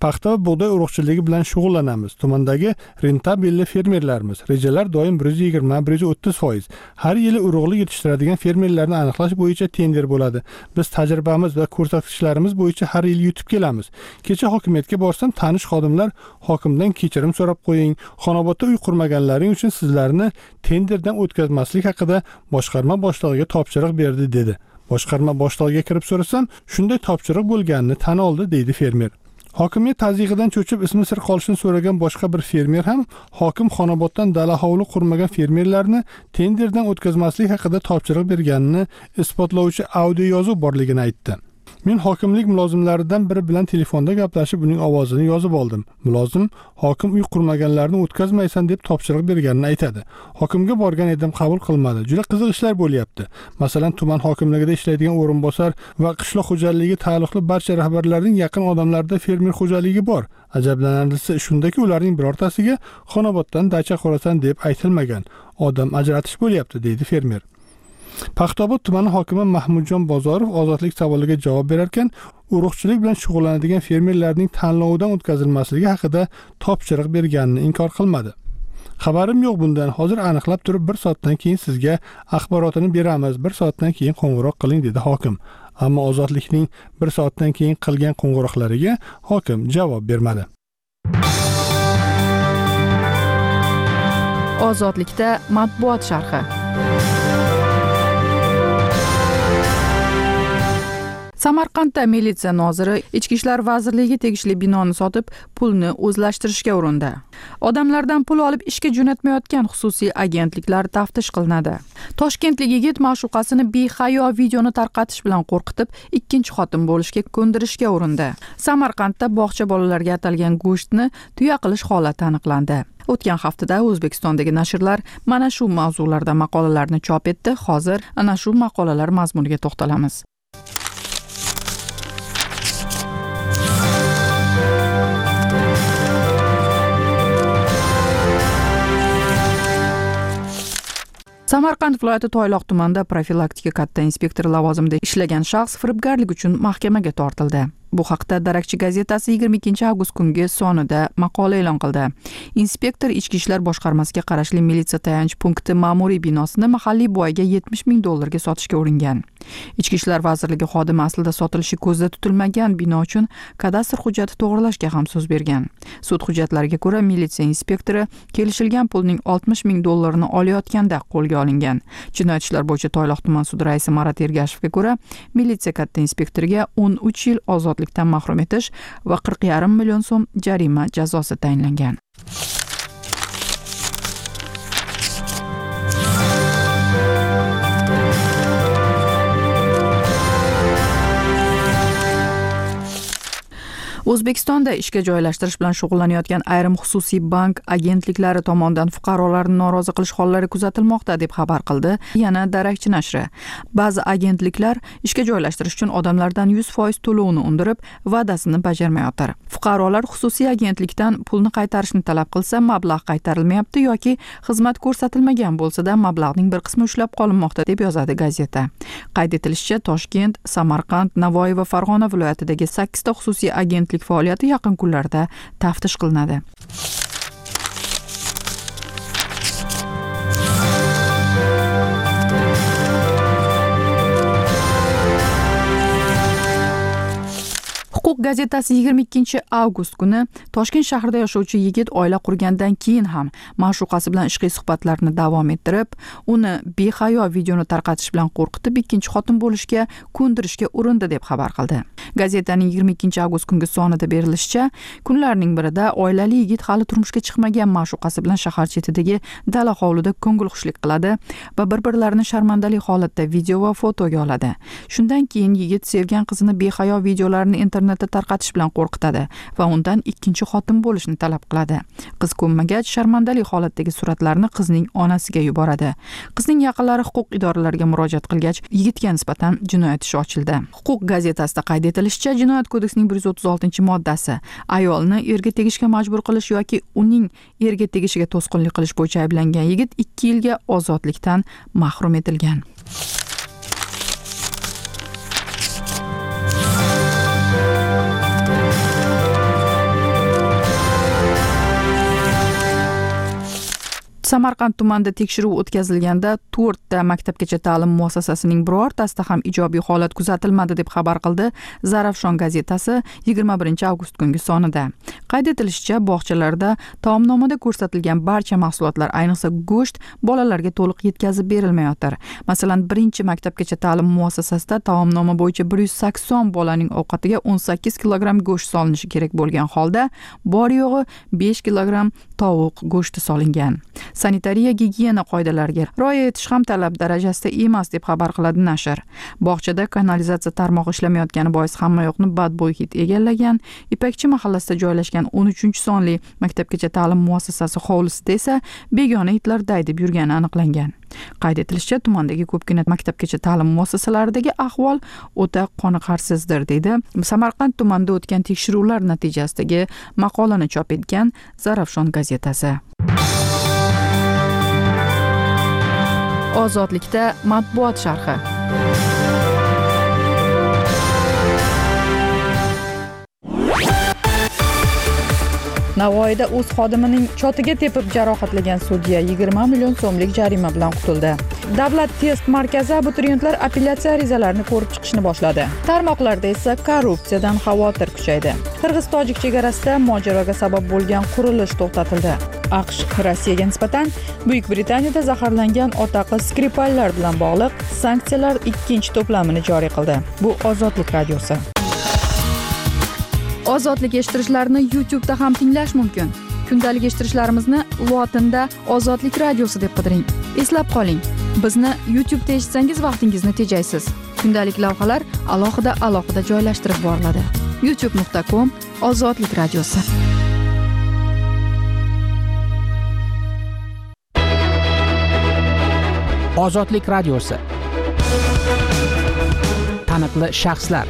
paxta va bug'doy urug'chiligi bilan shug'ullanamiz. Tumandagi rentabilli fermerlarmiz. Rejalar doim 120-130%. Har yili urug'lik yetishtiradigan fermerlarni aniqlash bo'yicha tender bo'ladi. Biz tajribamiz va ko'rsatkichlarimiz bo'yicha har yil yutib kelamiz. Kecha hokimiyatga borsam, tanish xodimlar hokimdan kechirim so'rab qo'ying. Xonobodda uy qurmaganlaring uchun sizlarni tenderdan o'tkazmaslik haqida boshqarma boshlig'iga topshiriq berdi dedi. Boshqarma boshlig'iga kirib so'rasam, shunday topshiriq bo'lganini tan oldi, deydi fermer. Hokimiyat tazyiqidan cho'chib ismi sir qolishini so'ragan boshqa bir fermer ham hokim Xonoboddan dala hovli qurmagan fermerlarni tenderdan o'tkazmaslik haqida topshiriq berganini isbotlovchi audio yozuv borligini aytdi. Men hokimlik mulozimlaridan biri bilan telefonda gaplashib, uning ovozini yozib oldim. Mulozim hokim uy qurmaganlarni o'tkazmaysan deb topshiriq berganini aytadi. Hokimga borgan edim, qabul qilmadi. Juda qiziq ishlar bo'lyapti. Masalan, tuman hokimligida ishlaydigan o'rinbosar va qishloq xo'jaligiga taalluqli barcha rahbarlarning yaqin odamlarida fermer xo'jaligi bor. Ajablanarlisi shundaki, ularning birortasiga Xonoboddan dacha qurasan deb aytilmagan. Odam ajratish bo'lyapti, deydi fermer. Paxtaobod tumani hokimi Mahmudjon Bozorov ozodlik savoliga javob berarkan, urug'chilik bilan shug'ullanadigan fermerlarning tanlovidan o'tkazilmasligi haqida topshiriq berganini inkor qilmadi. Xabarim yo'q bundan. Hozir aniqlab turib 1 soatdan keyin sizga axborotini beramiz. 1 soatdan keyin qo'ng'iroq qiling, dedi hokim. Ammo ozodlikning 1 soatdan keyin qilgan qo'ng'iroqlariga hokim javob bermadi. Ozodlikda matbuot sharhi. Samarqandda militsiya noziri Ichki ishlar vazirligiga tegishli binoni sotib, pulni o'zlashtirishga urindi. Odamlardan pul olib ishga jo'natmayotgan xususiy agentliklar taftish qilinadi. Toshkentlik yigit ma'shuqasini behayo videoni tarqatish bilan qo'rqitib, ikkinchi xotin bo'lishga ko'ndirishga urindi. Samarqandda bog'cha bolalarga atalgan go'shtni tuya qilish holati aniqlandi. O'tgan haftada O'zbekistondagi nashrlar mana shu mavzularda maqolalarni chop etdi. Hozir ana shu maqolalar mazmuniga to'xtalamiz. Samarqand viloyati Toyloq tumanida profilaktika katta inspektori lavozimida ishlagan shaxs firibgarlik uchun mahkamaga tortildi. Bu haqda Darakchi gazetasi 22-avgust kungi sonida maqola e'lon qildi. Inspektor Ichki ishlar boshqarmasiga qarashli militsiya tayanch punkti ma'muriy binosini mahalliy boyga $70,000 sotishga uringan. Ichki ishlar vazirligi xodimi aslida sotilishi ko'zda tutilmagan bino uchun kadastr hujjati to'g'rilashga ham so'z bergan. Sud hujjatlariga ko'ra, militsiya inspektori kelishilgan pulning $60,000 olayotganda qo'lga olingan. Jinoyat ishlar bo'yicha Toyloq tuman sudi raisi Marat Ergashevga ko'ra, militsiya katta inspektoriga 13 yil ozodlikdan mahrum etish va 40,5 million so'm jarima jazosi tayinlangan. O'zbekistonda ishga joylashtirish bilan shug'ullanayotgan ayrim xususiy bank agentliklari tomonidan fuqarolarni norozi qilish hollari kuzatilmoqda deb xabar qildi yana Darakchi nashri. Ba'zi agentliklar ishga joylashtirish uchun odamlardan 100% to'lovni undirib, va'dasini bajarmayotir. Fuqarolar xususiy agentlikdan pulni qaytarishni talab qilsa, mablag' qaytarilmayapti yoki xizmat ko'rsatilmagan bo'lsa-da, mablag'ning bir qismi ushlab qolinmoqda deb yozadi gazeta. Qayd etilishicha, Toshkent, Samarqand, Navoiy va Farg'ona viloyatidagi 8 ta xususiy agentlik faoliyati yaqin kunlarda taftish qilinadi. Huquq gazetasi 22-avgust kuni Toshkent shahrida yashovchi yigit oila qurgandan keyin ham ma'shuqasi bilan ishqiy suhbatlarni davom ettirib, uni behayo videoni tarqatish bilan qo'rqitib, ikkinchi xotin bo'lishga ko'ndirishga urindi deb xabar qildi. Gazetaning 22-avgust kungi sonida berilishicha, kunlarning birida oilali yigit hali turmushga chiqmagan ma'shuqasi bilan shahar chetidagi dala hovlida ko'ngilxushlik qiladi va bir-birlarini sharmandali holatda video va fotoga oladi. Shundan keyin yigit sevgan qizini behayo videolarni internetda tarqatish bilan qo'rqitadi va undan ikkinchi xotin bo'lishni talab qiladi. Qiz ko'nmagach, sharmandali holatdagi suratlarni qizning onasiga yuboradi. Qizning yaqinlari huquq idoralariga murojaat qilgach, yigitga nisbatan jinoyat ishi ochildi. Huquq gazetasida qayd etilishicha, Jinoyat kodeksining 136-moddasi ayolni erga tegishga majbur qilish yoki uning erga tegishiga to'sqinlik qilish bo'yicha ayblangan yigit 2 yilga ozodlikdan mahrum etilgan. Samarqand tumanida tekshiruv o'tkazilganda 4 ta maktabgacha ta'lim muassasasining birortasida ham ijobiy holat kuzatilmadi deb xabar qildi Zarafshon gazetasi 21 avgust kungi sonida. Qayd etilishicha, bog'chalarda taomnomada ko'rsatilgan barcha mahsulotlar, ayniqsa go'sht, bolalarga to'liq yetkazib berilmayotir. Masalan, 1-maktabgacha ta'lim muassasasida taomnoma bo'yicha 180 bolaning ovqatiga 18 kilogramm go'sht solinishi kerak bo'lgan holda, bor yo'g'i 5 kilogramm tovuq go'shti solingan. Sanitariya gigiyena qoidalariga rioya etish ham talab darajasida emas deb xabar qiladi nashr. Bog'chada kanalizatsiya tarmog'i ishlamayotgani bois hammayoqni badbo'y hid egallagan. Ipakchi mahallasida joylashgan 13-sonli maktabgacha ta'lim muassasasi hovlisida esa begona itlar daydib yurgani aniqlangan. Qayd etilishicha, tumandagi ko'pgina maktabgacha ta'lim muassasalaridagi ahvol o'ta qoniqarsizdir, deydi Samarqand tumanida o'tgan tekshiruvlar natijasidagi maqolani chop etgan Zarafshon gazetasi. Ozodlikda matbuot sharhi. Navoiyda o'z xodimining chotiga tepib jarohatlagan sudya 20 million so'mlik jarima bilan qutuldi. Davlat test markazi abituriyentlar apellyatsiya arizalarini ko'rib chiqishni boshladi. Tarmoqlarda esa korrupsiyadan xavotir kuchaydi. Qirg'iz-tojik chegarasida mojaroga sabab bo'lgan qurilish to'xtatildi. AQSh Rossiyaga nisbatan Buyuk Britaniyada zaharlangan otaqiz Skripallar bilan bog'liq sanksiyalar 2-to'plamini joriy qildi. Bu Ozodlik radiosi. Ozodlik eshittirishlarni YouTube'da ham tinglash mumkin. Kundalik eshittirishlarimizni lotinda Ozodlik radiosi deb qidiring. Eslab qoling, bizni YouTube'da eshitsangiz vaqtingizni tejaysiz. Kundalik lavhalar alohida joylashtirib boriladi. youtube.com/Ozodlik radiosi. Ozodlik radiosi. Taniqli shaxslar.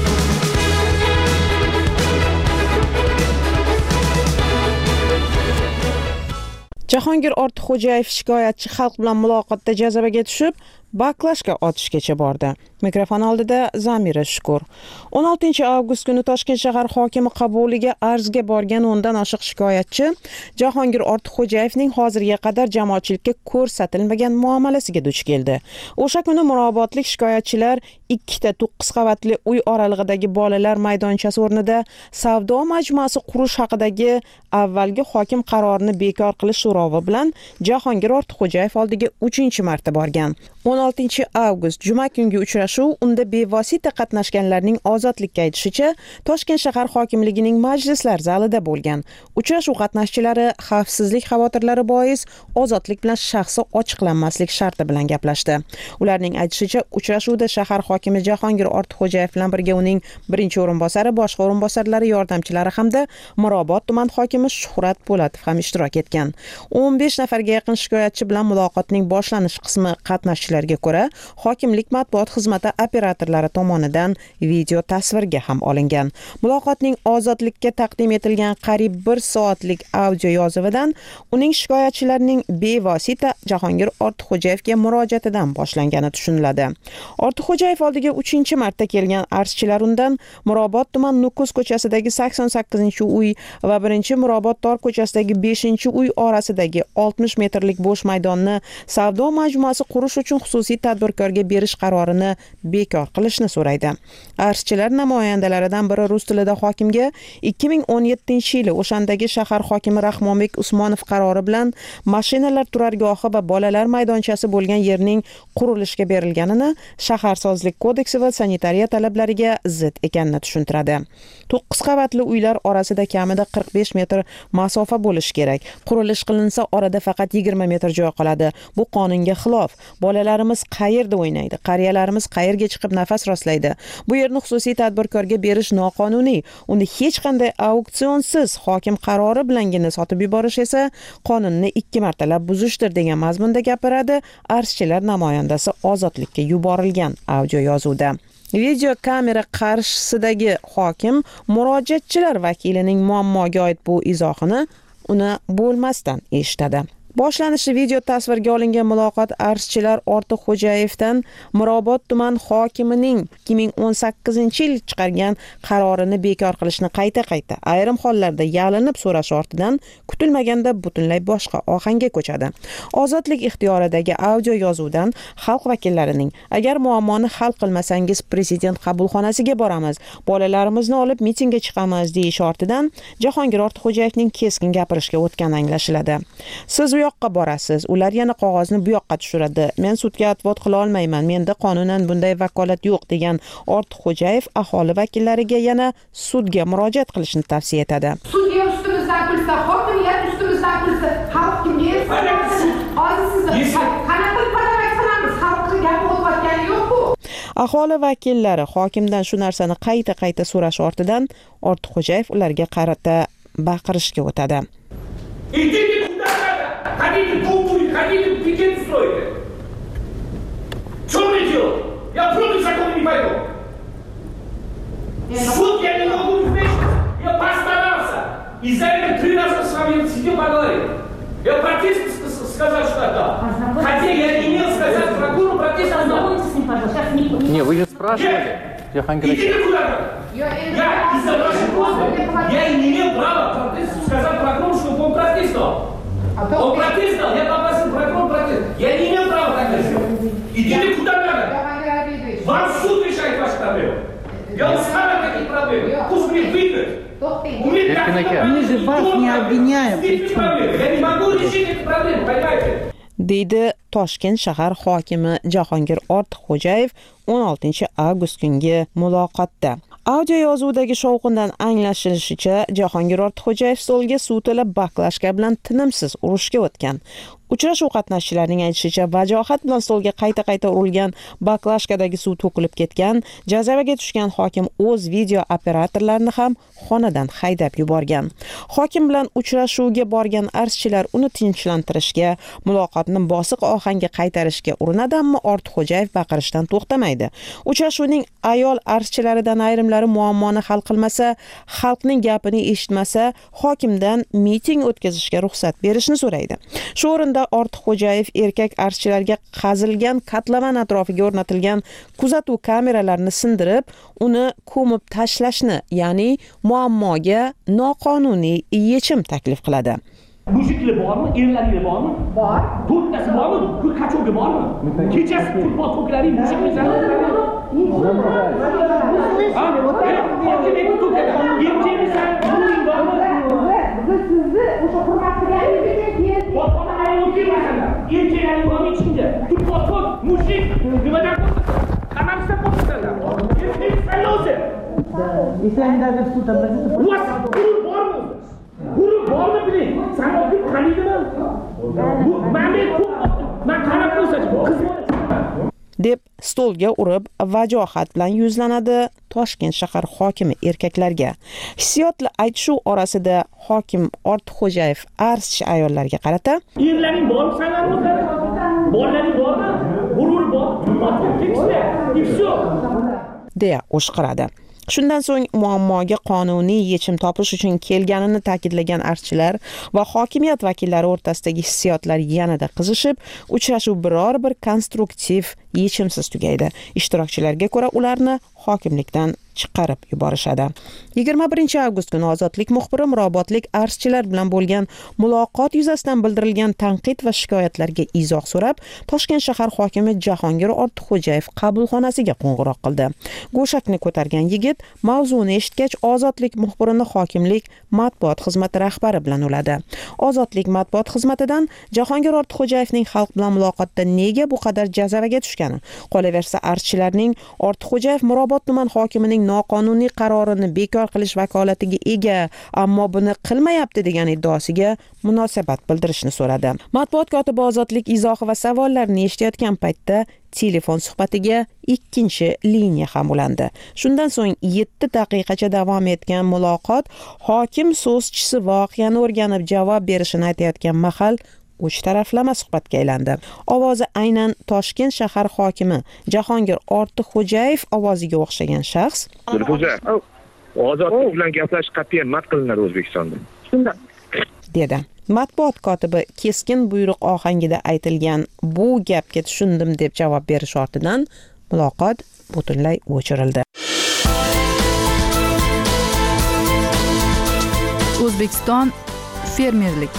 Jahongir Ortiqxo'jayev shikoyatchi xalq bilan muloqotda jazabaga tushib, baklashga otishgacha bordi. Mikrofon oldida Zamira Shukur. 16 avgust kuni Toshkent shahar hokimi qabuliga arzga borgan 10dan oshiq shikoyatchi Jahongir Ortiqxo'jayevning hozirga qadar jamoatchilikka ko'rsatilmagan muomalasiga duch keldi. O'sha kuni Mirobodlik shikoyatchilar 2 ta 9 qavatli uy oralig'idagi bolalar maydonchasi o'rnida savdo majmuasi qurish haqidagi avvalgi hokim qarorini bekor qilish so'rovi bilan Jahongir Ortiqxo'jayev oldiga 3-marta borgan. 16 avgust juma kungi uchrashuv unda bevosita qatnashganlarning ozodlikka aytishicha Toshkent shahar hokimligining majlislar zalida bo'lgan. Uchrashuv qatnashchilari xavfsizlik xavotirlari bois ozodlik bilan shaxsi ochiqlanmaslik sharti bilan gaplashdi. Ularning aytishicha uchrashuvda shahar hokimi Jahongir Ortiqxo'jayev bilan birga uning birinchi o'rinbosari, boshqa o'rinbosarlari, yordamchilari hamda Mirobod tuman hokimi Shuhrat Po'latov ham ishtirok etgan. 15 nafarga yaqin shikoyatchi bilan muloqotning boshlanish qismi qatnashchilariga ko'ra hokimlik matbuot xizmati operatorlari tomonidan video tasvirga ham olingan. Muloqotning Ozodlikka taqdim etilgan qariyb 1 soatlik audio yozuvidan uning shikoyatchilarning bevosita Jahongir Ortiqxo'jayevga murojaatidan boshlangani tushuniladi. Ortiqxo'jayev oldiga 3-marta kelgan arzchilar undan Mirobod tuman Nukus ko'chasidagi 88-uy va 1-Mirobod Tor ko'chasidagi 5-uy orasidagi 60 metrlik bo'sh maydonni savdo majmuasi qurish uchun xususiy tadbirkorga berish qarorini bekor qilishni so'raydi. Arzchilar namoyandalaridan biri rus tilida hokimga 2017-yili o'shandagi shahar hokimi Rahmonbek Usmonov qarori bilan mashinalar turargohi va bolalar maydonchasi bo'lgan yerning qurilishga berilganini shaharsozlik kodeksi va sanitariya talablariga zid ekanini tushuntiradi. 9 qavatli uylar orasida kamida 45 metr masofa bo'lishi kerak. Qurilish qilinsa orada faqat 20 metr joy qoladi. Bu qonunga xilof. Bolalarimiz qayerda o'ynaydi? Qariyalarimiz qayerga chiqib nafas rostlaydi? Bu yerni xususiy tadbirkorga berish noqonuniy. Uni hech qanday auksionsiz hokim qarori bilangina sotib yuborish esa qonunni 2 martalab buzishdir degan mazmunda gapiradi arzchilar namoyandasi Ozodlikka yuborilgan audio yozuvda. Video kamera qarshisidagi hokim murojaatchilar vakilining muammoga oid bu izohini uni bo'lmasdan eshitadi. Boshlanishi video tasvirga olingan muloqot arzchilar Ortiqxo'jayevdan Mirobod tuman hokimining 2018-yil chiqargan qarorini bekor qilishni qayta ayrim hollarda yalinib so'rash ortidan kutilmaganda butunlay boshqa ohangga ko'chadi. Ozodlik ixtiyoridagi audio yozuvdan xalq vakillarining agar muammoni hal qilmasangiz prezident qabulxonasiga boramiz, bolalarimizni olib mitingga chiqamiz deyish ortidan Jahongir Ortiqxo'jayevning keskin gapirishga o'tgani anglashiladi. Siz u yoqqa borasiz, ular yana qog'ozni bu yoqqa tushiradi. Men sudga advot qila olmayman, menda qonunan bunday vakolat yo'q degan Ortiqxo'jayev aholi vakillariga yana sudga murojaat qilishni tavsiya etadi. Sudga ustimizdan kulsa, hokimiyat ustimizdan kulsa, xalq kimga erishadi? Hozir siz qanaqa parlament qilamiz? Xalqqa gap o'tayotgani yo'q-ku. Aholi vakillari hokimdan shu narsani qayta so'rash ortidan Ortiqxo'jayev ularga qarata baqirishga o'tadi. Хотите бунтуют, хотите пикет строите. Что мне делать? Я против закона не пойду. Суд я не могу вмешаться. Я постарался. Из-за этого 3 раза с вами сидел поговорил. Я протест сказал, что это. Хотя я не имел сказать прокурору протест. Ознакомьтесь с ним, пожалуйста. Не, вы же спрашивали. Идите куда-то. Я из-за вашей просьбы, я не имел права сказать прокурору, что он протестовал. Он протестовал, я попросил прокурор протест. Я не имел права так сделать. Идите куда надо. Вам суд решает ваши проблемы. Я устал от таких проблем. Пусть мне выйдет. Мы же вас не обвиняем. Я не могу решить эти проблемы, понимаете? deydi Toshkent shahar hokimi Jahongir Ortiqxo'jayev 16 avgust kungi muloqotda. Audio yozuvdagi shovqindan anglashilishicha, Jahongir Ortiqxo'jayev stolga suv to'la baklashka bilan tinimsiz urushga o'tgan. Uchrashuv qatnashchilarining aytishicha, vajohat bilan stolga qayta urilgan baklashkadagi suv to'kilib ketgan. Jazavaga tushgan hokim o'z video operatorlarini ham xonadan haydab yuborgan. Hokim bilan uchrashuvga borgan arzchilar uni tinchlantirishga, muloqotni bosiq ohangga qaytarishga urinadi, ammo Ortiqxo'jayev baqirishdan to'xtamaydi. Uchrashuvning ayol arzchilaridan ayrimlari muammoni hal qilmasa, xalqning gapini eshitmasa, hokimdan miting o'tkazishga ruxsat berishni so'raydi. Shu o'rinda Ortiqxo'jayev erkak arzchilarga qazilgan katlaman atrofiga o'rnatilgan kuzatuv kameralarini sindirib, uni ko'mib tashlashni, ya'ni muammoga noqonuniy yechim taklif qiladi. Mujiklar bormi? Erlarlar bormi? Bor. To'rttasi bormi? Pul qachonga bormi? Kechasi futbol to'plaring mujiklar zararlanadi. Hokimiyat to'pladi. Yetimisan, puling bormi? Biz sizni o'sha hurmat qilganingizdek erkaklarning bormi ichingda? Futbol to'p, mujik, nimadan qo'rqasan? Qamalsa qo'rqasanlar. Yetimisan o'zi. Eslanglar deb sud tabrasi. Guru bormi biling? Sanoqni qaniydilar? Bu men qarab qo'ysachi, qiz deb stolga urib vajohat bilan yuzlanadi Toshkent shahar hokimi erkaklarga. Hissiyotli aytishuv orasida hokim Ortiqxo'jayev arzchi ayollarga qarata: "Erlarning bormi sanlarmi? Bolalaring bormi? Gurur bor, futbol tekisda, ikso" deya o'shqiradi. Shundan so'ng muammoga qonuniy yechim topish uchun kelganini ta'kidlagan arzchilar va hokimiyat vakillari o'rtasidagi hissiyotlar yanada qizishib, uchrashuv biror bir konstruktiv yechimsiz tugaydi. Ishtirokchilarga ko'ra ularni hokimlikdan chiqarib yuborishadi. 21 avgust kuni Ozodlik muxbiri mirobodlik arzchilar bilan bo'lgan muloqot yuzasidan bildirilgan tanqid va shikoyatlarga izoh so'rab, Toshkent shahar hokimi Jahongir Ortiqxo'jayev qabulxonasiga qo'ng'iroq qildi. Go'shakni ko'targan yigit mavzuni eshitgach, Ozodlik muxbirini hokimlik matbuot xizmati rahbari bilan uladi. Ozodlik matbuot xizmatidan Jahongir Ortiqxo'jayevning xalq bilan muloqotda nega bu qadar jazavaga tushgani, qolaversa arzchilarning Ortiqxo'jayev Mirobod tuman hokimining noqonuniy qarorini bekor qilish vakolatiga ega, ammo buni qilmayapti degan iddaosiga munosabat bildirishni so'radi. Matbuot kotibi Ozodlik izohi va savollarini eshitayotgan paytda telefon suhbatiga ikkinchi liniya ham ulandi. Shundan so'ng 7 daqiqacha davom etgan muloqot hokim so'zchisi voqeani o'rganib javob berishini aytayotgan mahal uch taraflama suhbatga aylandi. Ovozi aynan Toshkent shahar hokimi Jahongir Ortiqxo'jayev ovoziga o'xshagan shaxs: Ozodlik bilan gaplash qat'iyan man qilinadi O'zbekistonda. dedi. Matbuot kotibi keskin buyruq ohangida aytilgan bu gapga tushundim deb javob berish ortidan muloqot butunlay o'chirildi. O'zbekiston fermerlik.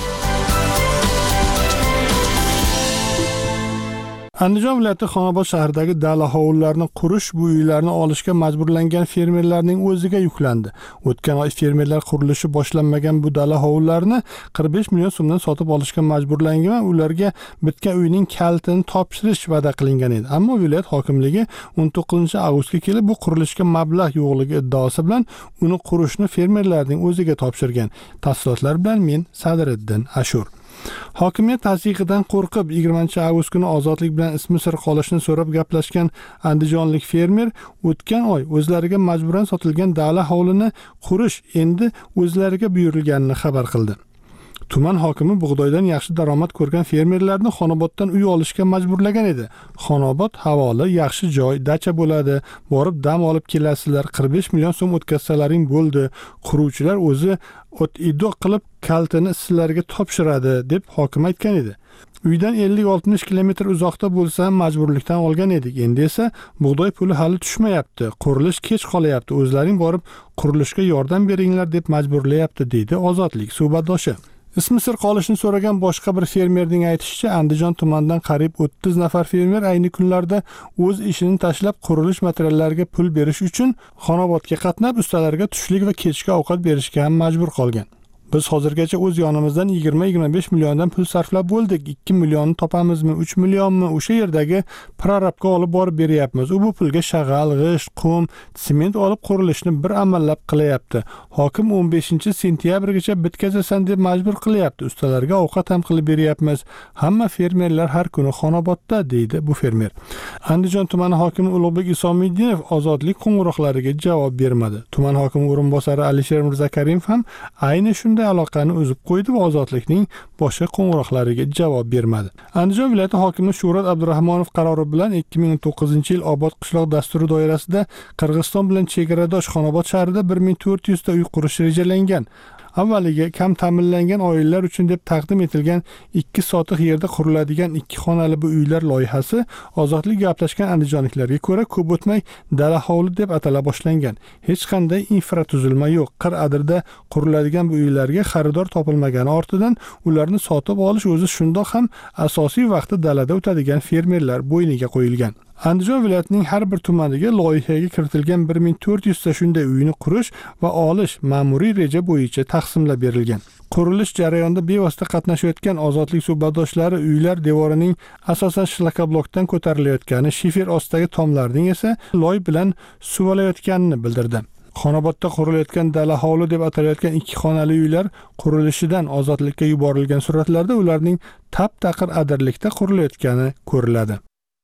Andijon viloyati Xonobod shahridagi dala hovlilarni qurish, bu uylarni olishga majburlangan fermerlarning o'ziga yuklandi. O'tgan oy fermerlar qurilishi boshlanmagan bu dala hovlilarni 45 million so'mdan sotib olishga majburlangan va ularga bitgan uyning kalitini topshirish va'da qilingan edi. Ammo viloyat hokimligi 19-avgustga kelib bu qurilishga mablag' yo'qligi iddaosi bilan uni qurishni fermerlarning o'ziga topshirgan. Tafsilotlar bilan men Sadiriddin Ashur. Hokimiyat tasdiqidan qo'rqib 20-avgust kuni ozodlik bilan ismi sir qolishni so'rab gaplashgan andijonlik fermer o'tgan oy o'zlariga majburan sotilgan dala hovlini qurish endi o'zlariga buyurilganini xabar qildi. Tuman hokimi bug'doydan yaxshi daromad ko'rgan fermerlarni Xonoboddan uy olishga majburlagan edi. Xonobod havoli, yaxshi joy, dacha bo'ladi, borib dam olib kelasizlar, 45 million so'm o'tkazsalaring bo'ldi. Quruvchilar o'zi o't-ido qilib kalitini sizlarga topshiradi deb hokim aytgan edi. Uydan 50-60 kilometr uzoqda bo'lsa majburlikdan olgan edik. Endi esa bug'doy puli hali tushmayapti. Qurilish kech qolyapti. O'zlaring borib qurilishga yordam beringlar deb majburlayapti deydi Ozodlik suhbatdoshi. Ismi sir qolishni so'ragan boshqa bir fermerning aytishicha, Andijon tumanidan qariyb 30 nafar fermer ayni kunlarda o'z ishini tashlab qurilish materiallariga pul berish uchun Xonobodga qatnab, ustalarga tushlik va kechki ovqat berishga ham majbur qolgan. Biz hozirgacha o'z yonimizdan 20-25 milliondan pul sarflab bo'ldik. 2 millionni topamizmi, 3 millionmi o'sha yerdagi prorabga olib borib beryapmiz. U bu pulga shag'al, g'isht, qum, sement olib qurilishni bir amallab qilyapti. Hokim 15-sentyabrgacha bitkazasan deb majbur qilyapti. Ustalarga ovqat ham qilib beryapmiz. Hamma fermerlar har kuni Xonobodda deydi bu fermer. Andijon tumani hokimi Ulug'bek Isomiddinov ozodlik qo'ng'iroqlariga javob bermadi. Tuman hokimi o'rinbosari Alisher Mirzakarimov ham ayni shunday aloqani uzib qo'ydi va ozodlikning boshqa qo'ng'iroqlariga javob bermadi. Andijon viloyati hokimi Shuhrat Abdurahmonov qarori bilan 2009-yil Obod qishloq dasturi doirasida Qirg'iziston bilan chegaradosh Xonobod shahrida 1400 ta uy qurish rejalangan. Avvaliga kam ta'minlangan oilalar uchun deb taqdim etilgan 2 sotix yerda quriladigan 2 xonali bu uylar loyihasi ozodlik gaplashgan andijonliklarga ko'ra ko'p o'tmay dala hovli deb atala boshlangan. Hech qanday infratuzilma yo'q. Qir-adirda quriladigan bu uylarga xaridor topilmagani ortidan ularni sotib olish o'zi shundoq ham asosiy vaqti dalada o'tadigan fermerlar bo'yniga qo'yilgan. Andijon viloyatining har bir tumaniga loyihaga kiritilgan 1400 ta shunday uyni qurish va olish ma'muriy reja bo'yicha taqsimlab berilgan. Qurilish jarayonida bevosita qatnashayotgan ozodlik suhbatdoshlari uylar devorining asosan shlakablokdan ko'tarilayotgani, shifer ostidagi tomlarning esa loy bilan suvalayotganini bildirdi. Xonobodda qurilayotgan dala hovli deb atalayotgan 2 xonali uylar qurilishidan ozodlikka yuborilgan suratlarda ularning tap-taqir adirlikda qurilayotgani ko'riladi.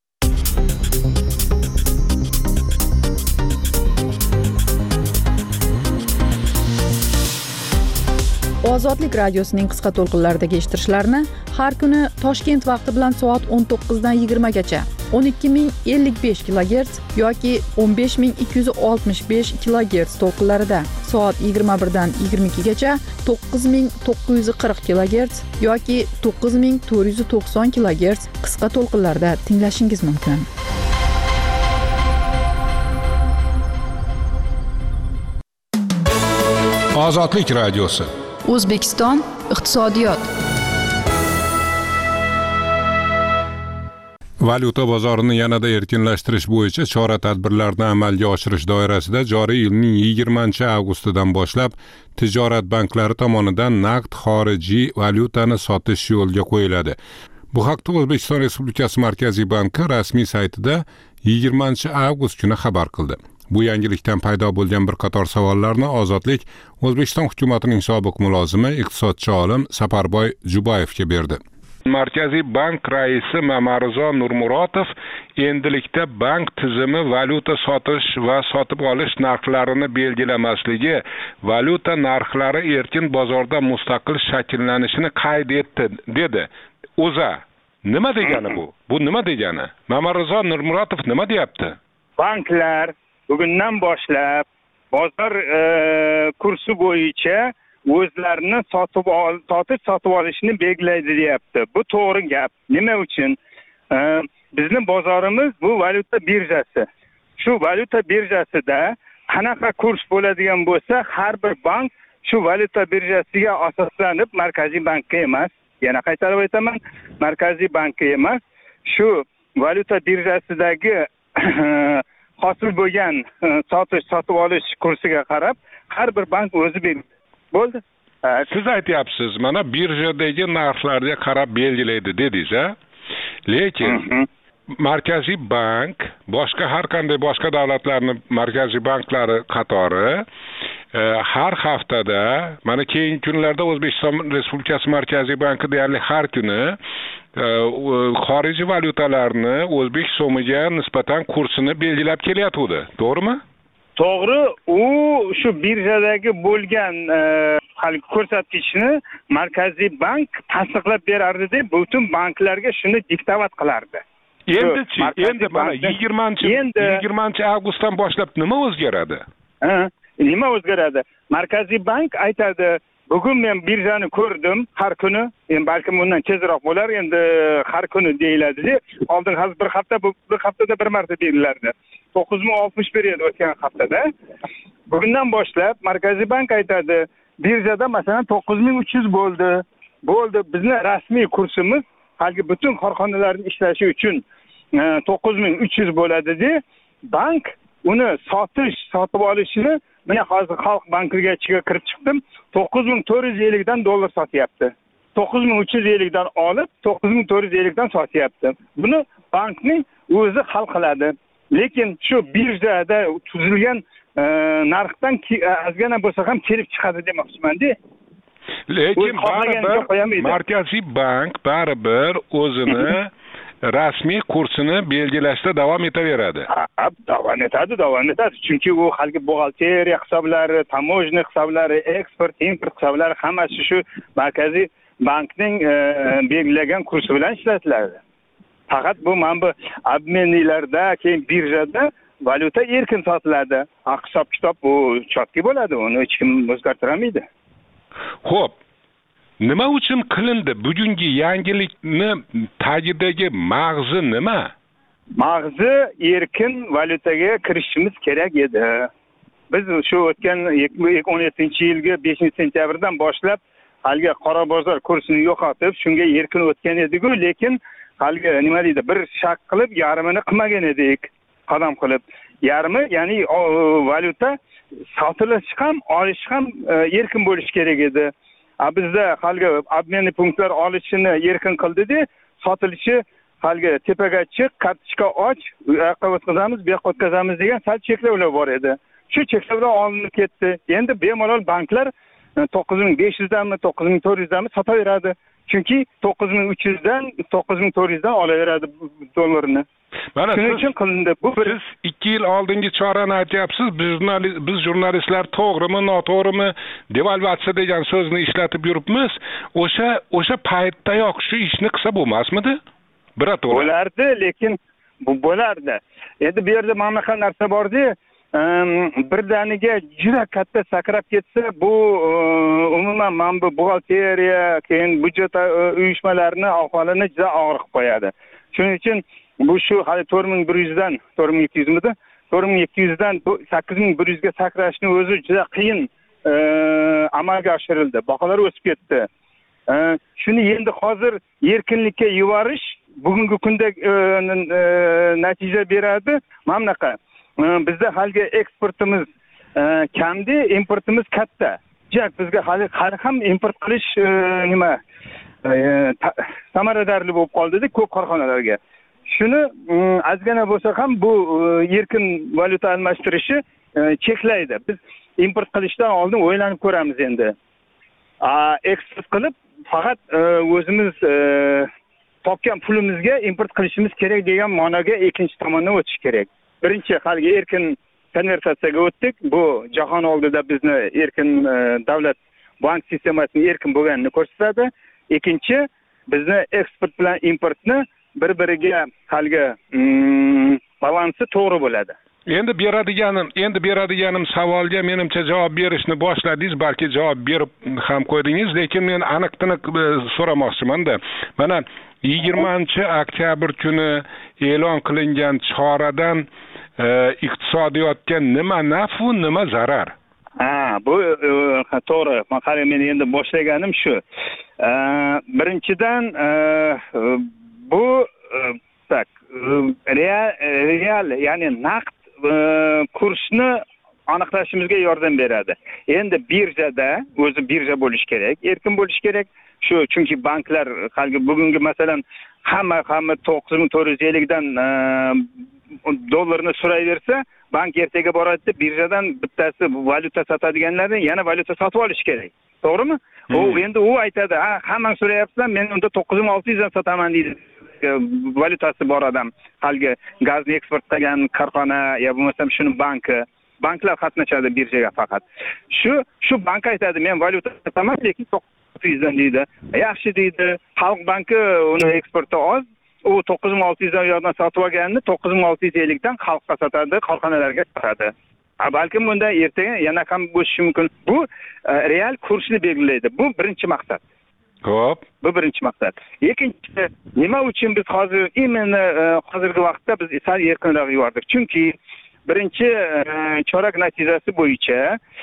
Ozodlik radiosining qisqa to'lqinlaridagi eshittirishlarni har kuni Toshkent vaqti bilan soat 19 dan 20 gacha 12055 kHz yoki 15265 kHz to'lqinlarida, soat 21 dan 22 gacha 9940 kHz yoki 9490 kHz qisqa to'lqinlarda tinglashingiz mumkin. Ozodlik radiosi. O'zbekiston iqtisodiyot. Valyuta bozorini yanada erkinlashtirish bo'yicha chora-tadbirlarni amalga oshirish doirasida joriy yilning 20-avgustidan boshlab tijorat banklari tomonidan naqd xorijiy valyutani sotish yo'lga qo'yiladi. Bu haqda O'zbekiston Respublikasi Markaziy banki rasmiy saytida 20-avgust kuni xabar qildi. Bu yangilikdan paydo bo'lgan bir qator savollarni Ozodlik O'zbekiston hukumatining sobiq mulozimi, iqtisodchi olim Saparboy Jubayevga berdi. Markaziy bank raisi Mamarizo Nurmuratov endilikda bank tizimi valyuta sotish va sotib olish narxlarini belgilamasligi, valyuta narxlari erkin bozorda mustaqil shakllanishini qayd etdi, dedi. O'za, nima degani bu? Bu nima degani? Mamarizo Nurmuratov nima deyapti? Banklar bugundan boshlab bozor kursi bo'yicha o'zlarini sotib olishni belgilaydi deyapti. Bu to'g'ri gap. Nima uchun? Bizning bozorimiz bu valyuta birjasi. Shu valyuta birjasida qanaqa kurs bo'ladigan bo'lsa, har bir bank shu valyuta birjasiga asoslanib, Markaziy bankka emas, yana qaytarib aytaman, Markaziy bankka emas, shu valyuta birjasidagi hosil bo'lgan sotib olish kursiga qarab, har bir bank o'zi belgilaydi. Bo'ldi. Siz aytyapsiz, mana birjadagi narxlarga qarab belgilaydi dedingiz, a? Lekin Markaziy bank boshqa har qanday boshqa davlatlarning markaziy banklari qatori har haftada, mana keyingi kunlarda O'zbekiston Respublikasi Markaziy banki deyarli har kuni xorijiy valyutalarni o'zbek so'miga nisbatan kursini belgilab kelyapti, to'g'rimi? To'g'ri, u shu birjadagi bo'lgan hali ko'rsatkichni Markaziy bank tasdiqlab berardi-da, butun banklarga shuni diktovat qilardi. Endi mana 20 avgustdan boshlab nima o'zgaradi? Nima o'zgaradi? Markaziy bank aytadi, bugun men birjani ko'rdim, har kuni, balkim bundan tezroq bo'lar, endi har kuni deyiladi. Oldin hozir bir haftada bir marta deyilardi. 9.61 edi o'tgan haftada. Bugundan boshlab Markaziy bank aytadi, birjada masalan 9.300 bo'ldi. Bizning rasmiy kursimiz haligi butun korxonalarning ishlashi uchun 9.300 bo'ladi-da, bank uni sotib olishini mana hozir Xalq bankiga kirib chiqdim, 9.450 dan dollar sotyapti. 9.350 dan olib 9.450 dan sotyapti. Buni bankning o'zi hal qiladi. Lekin shu birjada tuzilgan narxdan ozgina bo'lsa ham kelib chiqadi demoqchiman-da. Lekin baribir Markaziy bank baribir o'zini rasmiy kursini belgilashda davom etaveradi. Davom etadi. Chunki u haligi buxgalteriya hisoblari, tamojniy hisoblari, eksport, import hisoblari hammasi shu Markaziy bankning belgilagan kursi bilan ishlatiladi. Faqat bu mana bu obmenliklarda, keyin birjada valyuta erkin sotiladi. Hisob-kitob bu chotki bo'ladi, uni hech kim o'zgartira olmaydi. Xo'p, nima uchun qilindi bugungi yangilikni tagidagi mag'zi nima? Mag'zi erkin valyutaga kirishimiz kerak edi. Biz shu o'tgan 2017-yilgi 5-sentyabrdan boshlab haligi qora bozor kursini yo'qotib, shunga erkin o'tgan edik-ku, lekin haligi nima deydi, bir shak qilib yarmini qilmagan edik, qadam qilib. Yarmi, ya'ni valyuta sotilishi ham, olishi ham erkin bo'lishi kerak edi. Bizda haligi obmenniy punktlar olishini erkin qildi-da, sotilishi haligi tepaga chiq, kartochka och, u yoqqa o'tkazamiz, bu yoqqa o'tkazamiz degan sal cheklovlar bor edi. Shu cheklovlar olinib ketdi. Endi bemalol banklar 9.500 danmi, 9.400 danmi sotaveradi. Chunki 9.300 dan 9.400 dan olaveradi dollarni. Mana shuning uchun qilindi. Siz 2 yil oldingi chorani aytyapsiz. Biz jurnalistlar to'g'rimi, noto'g'rimi devalvatsiya degan so'zni ishlatib yuribmiz. O'sha paytdayoq shu ishni qilsa bo'lmasmidi? Birato'la. Bo'lardi, lekin bu bo'lardi. Endi bu yerda mana shunaqa narsa bordi. Birdaniga juda katta sakrab ketsa, bu umuman mana bu buxgalteriya, keyin budjet uyushmalarining ahvolini juda og'ir qilib qo'yadi. Shuning uchun bu shu hali 4.100 dan 4.200 midi? 4.200 dan 8.100 ga sakrashni o'zi juda qiyin amalga oshirildi. Baholar o'sib ketdi. Shuni endi hozir erkinlikka yuborish bugungi kunda natija beradi. Mana bunaqa. Bizda haligi eksportimiz kamdi, importimiz katta. Bizga hali ham import qilish nima samaradorli bo'lib qoldi-da ko'p korxonalarga. Shuni ozgina bo'lsa ham bu erkin valyuta almashtirishi cheklaydi. Biz import qilishdan oldin o'ylanib ko'ramiz endi. Eksport qilib faqat o'zimiz topgan pulimizga import qilishimiz kerak degan ma'noga ikkinchi tomondan o'tish kerak. Birinchi haligi erkin konvertatsiyaga o'tdik. Bu jahon oldida bizni erkin davlat bank sistemasining erkin bo'lganini ko'rsatadi. Ikkinchi, bizni eksport bilan importni bir-biriga haligi balansi to'g'ri bo'ladi. Endi beradiganim savolga menimcha javob berishni boshladingiz, balki javob berib ham qo'ydingiz, lekin men aniq-tiniq so'ramoqchiman-da. Mana 20-oktyabr kuni e'lon qilingan choradan iqtisodiyotga nima naf va nima zarar? Bu to'g'ri. Qarang, men endi boshlaganim shu. Birinchidan bu real, ya'ni naqd kursni aniqlashimizga yordam beradi. Endi birjada o'zi birja bo'lish kerak, erkin bo'lish kerak. Chunki banklar bugungi masalan hamma 9450 dan dollarni so'rayversa, bank ertaga boradi, birjadan bittasi valyuta sotadiganlardan yana valyuta sotib olish kerak. To'g'rimi? Endi u aytadi, hammang so'rayapsan, men unda 9600 dan sotaman deydi. Valyutasi bor odam, haligi gazni eksport qilgan korxona yo bo'lmasam shuni banklar qatnashadi birjaga faqat. Shu bank aytadi, men valyuta sotaman, lekin 9600 dan deydi. Yaxshi deydi. Xalq banki uni eksporti oz, u 9600 dan yo'qdan sotib olganini 9650 dan xalqqa sotadi, korxonalarga sotadi. Balkim bunda ertaga yana ham bo'lishi mumkin. Bu real kursni belgilaydi. Bu birinchi maqsad. Xo'p. Bu birinchi maqsad. Ikkinchisi, nima uchun biz hozirgi vaqtda biz sal erkinroq yubordik? Chunki birinchi chorak natijasi bo'yicha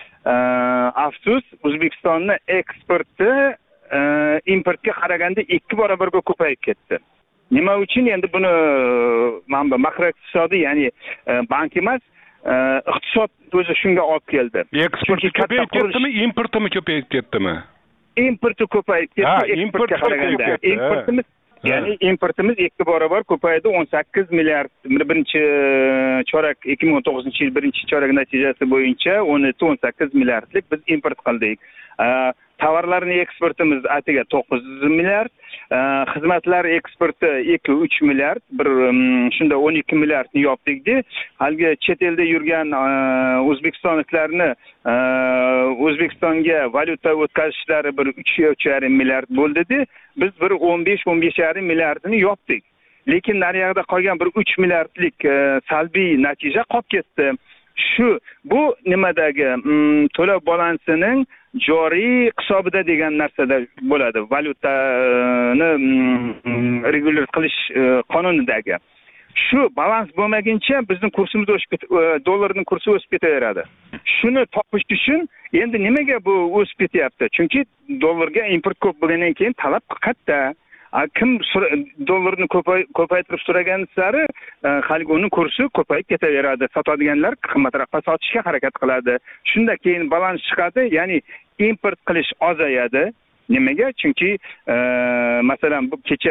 afsus, O'zbekistonning eksporti importga qaraganda 2 barobarga ko'payib ketdi. Nima uchun? Endi buni manba makroiqtisodiy, ya'ni bank emas, iqtisod o'zi shunga olib keldi. Eksporti ko'payib ketdimi, importimi ko'payib ketdimi? Importi ko'payib ketdi, eksportga qaraganda. Ya'ni importimiz 2 barobar ko'paydi, 18 milliard. Birinchi chorak 2019-yil birinchi chorak natijasi bo'yicha 17-18 milliardlik biz import qildik. Tovarlarning eksportimiz atiga 9 milliard, xizmatlar eksporti 2-3 milliard, shunda 12 milliardni yopdik-da. Haligi chet elda yurgan o'zbekistonliklarni O'zbekistonga valyuta o'tkazishlari 3.5 milliard bo'ldi-da. Biz 15-15.5 milliardini yopdik. Lekin naryoqda qolgan 3 milliardlik salbiy natija qolib ketdi. Bu nimadagi to'lov balansining joriy hisobida degan narsada bo'ladi. Valyutani regular qilish qonunidagi. Shu balans bo'lmaguncha bizning kursimiz dollarning kursi o'sib ketaveradi. Shuni topish uchun endi nimaga bu o'sib ketyapti? Chunki dollarga import ko'p bo'lgandan keyin talab katta. Kim dollarni ko'paytirib so'ragan sari haligi uning kursi ko'payib ketaveradi. Sotadiganlar qimmatroqqa sotishga harakat qiladi. Shunda keyin balans chiqadi, ya'ni import qilish ozayadi. Nimaga? Chunki masalan bu kecha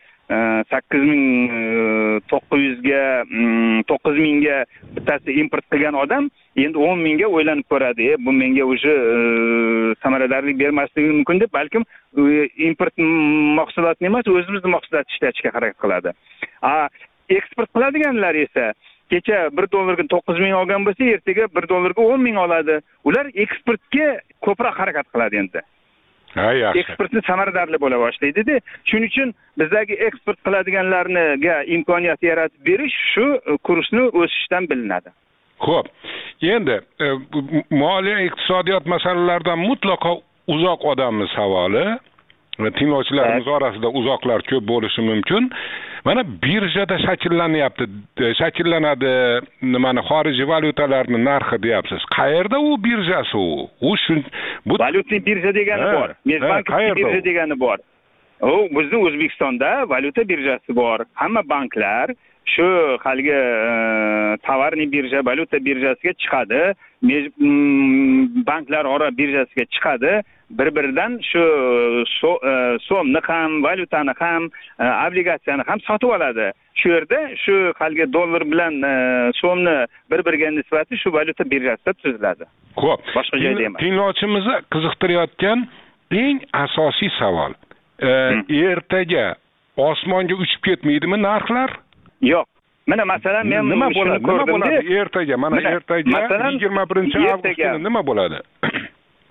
9.900ga bittasi import qilgan odam endi 10.000ga o'ylanib ko'radi. Bu menga o'sha samaradorlik bermasligi mumkin deb, balkim import mahsulotni emas, o'zimizning mahsulotni ishlatishga harakat qiladi. Eksport qiladiganlar esa kecha 1 dollarga 9.000 olgan bo'lsa, ertaga 1 dollarga 10.000 oladi. Ular eksportga ko'proq harakat qiladi endi. Eksportni samaradorli bo'la boshlaydi-da. Shuning uchun bizdagi eksport qiladiganlarga imkoniyat yaratib berish shu kursni o'sishdan bilinadi. Xo'p. Endi moliya iqtisodiyot masalalaridan mutlaqo uzoq odamning savoli, tinglovchilarimiz orasida uzoqlar ko'p bo'lishi mumkin. Mana birjada shakllanadi, mana xorijiy valyutalarning narxi deyapsiz. Qayerda u birjasi u? Bu valyutli birja degani bor. Mezbank birja degani bor. Bizning O'zbekistonda valyuta birjasi bor. Hamma banklar shu haligi tovarning birja, valyuta birjasiga chiqadi, banklar ora birjasiga chiqadi. Bir-biridan shu so'mni ham, valyutani ham, obligatsiyani ham sotib oladi. Shu yerda shu haligi dollar bilan so'mni bir-biriga nisbati shu valyuta birjasida tuziladi. Xo'p. Boshqa joyda emas. Tinglovchimizni qiziqtirayotgan eng asosiy savol. Ertaga osmonga uchib ketmaydimi narxlar? Yo'q. Mana masalan men nima bo'ladi ertaga? Mana ertaga 21-avgust kuni nima bo'ladi?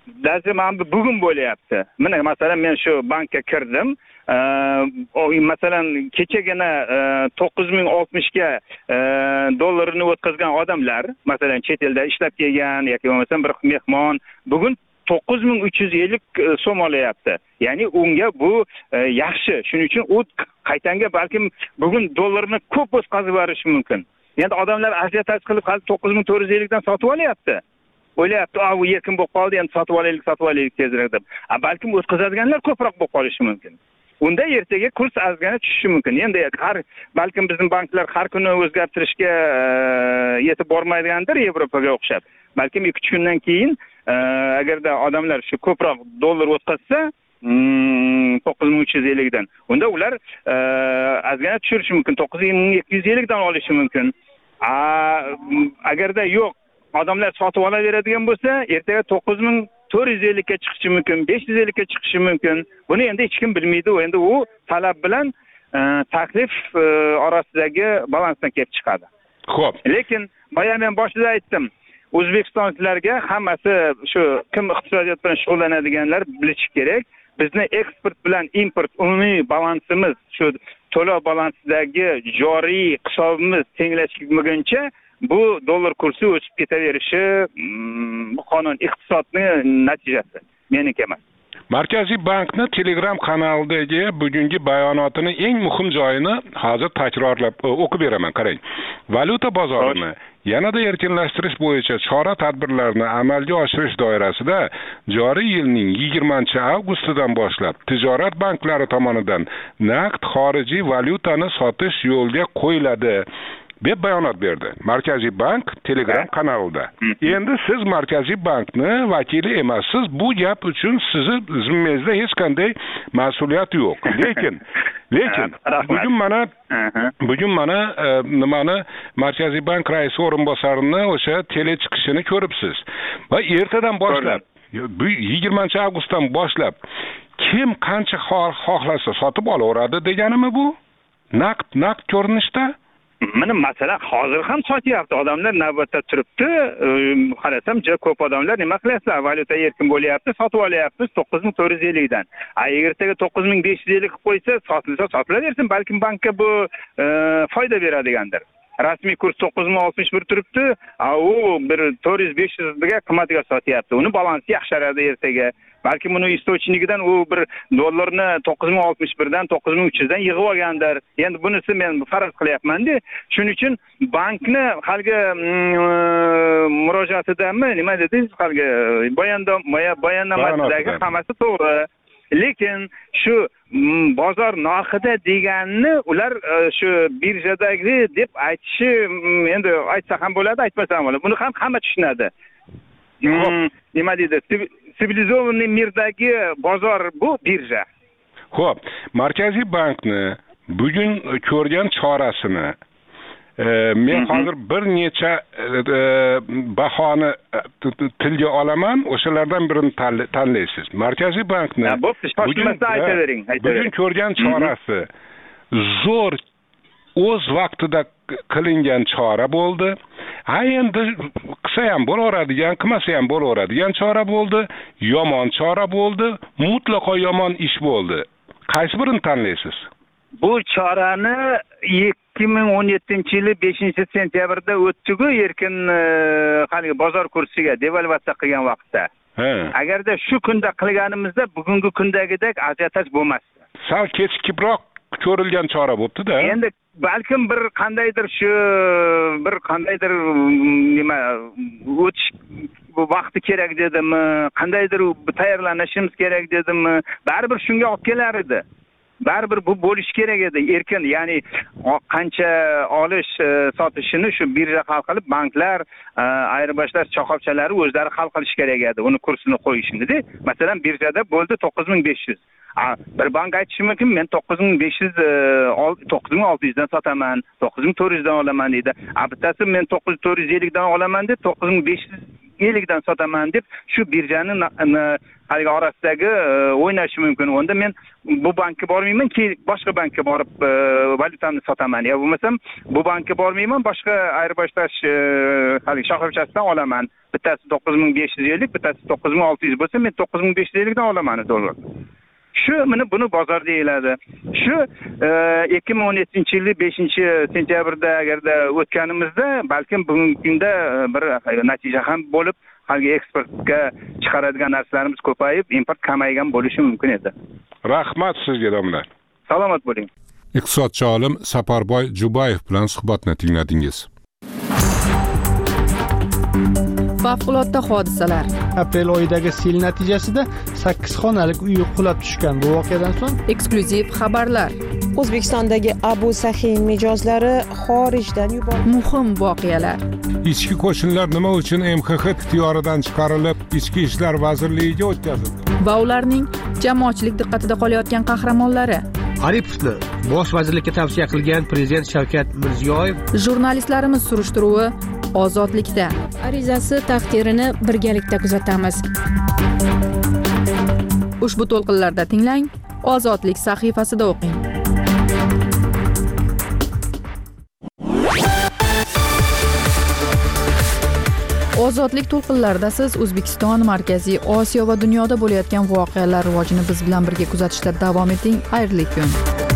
Даже mana bugun bo'lyapti. Mana masalan men shu bankka kirdim. Masalan kechagina 9060 ga dollarini o'tkazgan odamlar, masalan chet elda ishlab kelgan yoki bo'lmasa bir mehmon bugun 9350 so'm olyapti. Ya'ni unga bu yaxshi. Shuning uchun u qaytanga balkim bugun dollarni ko'p o'tkazib yuborishi mumkin. Endi odamlar aziyataj qilib hali 9450 dan sotib olyapti. O'ylayapti, u erkin bo'lib qoldi, endi sotib olaylik tezroq deb. Balkim o'tkazadiganlar ko'proq bo'lib qolishi mumkin. Unda ertaga kurs ozgina tushishi mumkin. Endi balkim bizning banklar har kuni o'zgartirishga yetib bormaydigandir Yevropaga o'xshab. Balkim 2-3 kundan keyin agarda odamlar shu ko'proq dollar o'tkazsa 9350 dan, unda ular ozgina tushirishi mumkin, 9250 dan olishi mumkin. Agarda yo'q, odamlar sotib olaveradigan bo'lsa, ertaga 9450 ga chiqishi mumkin, 550 ga chiqishi mumkin. Buni endi hech kim bilmaydi. Endi u talab bilan taklif orasidagi balansdan kelib chiqadi. Xo'p. Lekin boya men boshida aytdim, O'zbekistonliklarga hammasi shu kim iqtisodiyot bilan shug'ullanadiganlar bilishi kerak. Bizni eksport bilan import umumiy balansimiz, shu to'lov balansidagi joriy hisobimiz tenglashmaguncha bu dollar kursi o'sib ketaverishi bu qonun iqtisodning natijasi, meniki emas. Markaziy bankning Telegram kanalidagi bugungi bayonotini eng muhim joyini hozir takrorlab o'qib beraman, qarang. Valyuta bozorini yanada erkinlashtirish bo'yicha chora-tadbirlarni amalga oshirish doirasida joriy yilning 20-avgustidan boshlab tijorat banklari tomonidan naqd xorijiy valyutani sotish yo'lga qo'yiladi deb bayonot berdi Markaziy bank Telegram kanalida. Endi siz Markaziy bankni vakili emassiz. Bu gap uchun sizni zimmangizda hech qanday mas'uliyat yo'q. Lekin bugun mana nimani Markaziy bank raisi o'rinbosarini o'sha tele chiqishini ko'ribsiz. Va ertadan boshlab, 20-avgustdan boshlab kim qancha xohlasa sotib olaveradi deganimi bu? Naqd ko'rinishda? Mana masalan hozir ham sotyapti. Odamlar navbatda turibdi. Qarasam, juda ko'p odamlar nima qilasizlar? Valyuta erkin bo'lyapti, sotib olyapmiz 9450 dan. Ertaga 9550 qilib qo'ysa, sotilaversin. Balkim bankka bu foyda beradigandir. Rasmiy kurs 9061 turibdi. U bir 400-500 ga qimmatga sotyapti. Uni balansi yaxsharadi ertaga. Balki buni istochnigidan u bir dollarni 9061 dan 9300 dan yig'ib olgandir. Endi bunisi men faraz qilyapman-da. Shuning uchun bankni haligi murojaatidami nima dedingiz? Haligi bayonnomasidagi hammasi to'g'ri. Lekin shu bozor narxida deganni ular shu birjadagi deb aytishi, endi aytsa ham bo'ladi, aytmasa ham bo'ladi. Buni ham hamma tushunadi. Nima deydi? Sivilizovanный mirdagi bozor bu birja. Xo'p, Markaziy bankni bugun ko'rgan chorasini men hozir bir necha bahoni tilga olaman, o'shalardan birini tanlaysiz. Markaziy bankni bugun ko'rgan chorasi zo'r o'z vaqtida qilingan chora bo'ldi. Endi qilsa ham bo'laveradigan, qilmasa ham bo'laveradigan chora bo'ldi, yomon chora bo'ldi, mutlaqo yomon ish bo'ldi. Qaysi birini tanlaysiz? Bu chorani 2017-yili 5-sentyabrda o'tdi-ku, erkin haligi bozor kursiga devalvatsiya qilgan vaqtda. Agarda shu kunda qilganimizda bugungi kundagidek aziyat bo'lmasdi. Sal kechikibroq ko'rilgan chora bo'pti-da. Endi balkim bir qandaydir nima o'tish vaqti kerak dedimi, qandaydir tayyorlanishimiz kerak dedimi, baribir shunga olib kelar edi. Baribir bu bo'lish kerak edi. Erkin, ya'ni qancha olish sotishini shu birja hal qilib, banklar, ayirbashlar, shoxobchalari o'zlari hal qilish kerak edi. Uni kursini qo'yishni-da. Masalan, birjada bo'ldi 9500. Bir bank aytishi mumkin, men 9600 dan sotaman, 9400 dan olaman deydi. Bittasi men 9450 dan olaman deb 9500 50dan sotaman deb shu birjani haligi orasidagi o'ynashi mumkin. Unda men bu bankka bormayman, boshqa bankka borib valyutamni sotaman. Ya bo'lmasam bu bankka bormayman, boshqa ayirboshlash haligi shoxobchasidan olaman. Bittasi 9550, bittasi 9600 bo'lsa, men 9550 dan olaman dollar. Shu buni bozor deyiladi. Shu 2017-yil 5-sentyabrda agarda o'tganimizda balkim bugungi kunda bir natija ham bo'lib, haligi eksportga chiqaradigan narsalarimiz ko'payib, import kamaygan bo'lishi mumkin edi. Rahmat sizga domla. Salomat bo'ling. Iqtisodchi olim Saparboy Jubayev bilan suhbatni tingladingiz. Favqulodda hodisalar. Aprel oyidagi sel natijasida 8 xonalik uy qulab tushgan. Bu voqeadan so'ng eksklyuziv xabarlar. O'zbekistondagi Abu Sahin mijozlari xorijdan yuborildi. Muhim voqealar. Ichki qo'shinlar nima uchun MXX ixtiyoridan chiqarilib, Ichki ishlar vazirligiga o'tkazildi? Va ularning jamoatchilik diqqatida qolayotgan qahramonlari. Aripovni bosh vazirlikka tavsiya qilgan prezident Shavkat Mirziyoyev. Jurnalistlarimiz surishtiruvi ozodlikda. Arizasi taqdirini birgalikda kuzatamiz. Ushbu to'lqinlarda tinglang, Ozodlik sahifasida o'qing. Ozodlik to'lqinlarida siz O'zbekiston, Markaziy Osiyo va dunyoda bo'layotgan voqealar rivojini biz bilan birga kuzatishda davom eting. Xayrli kun.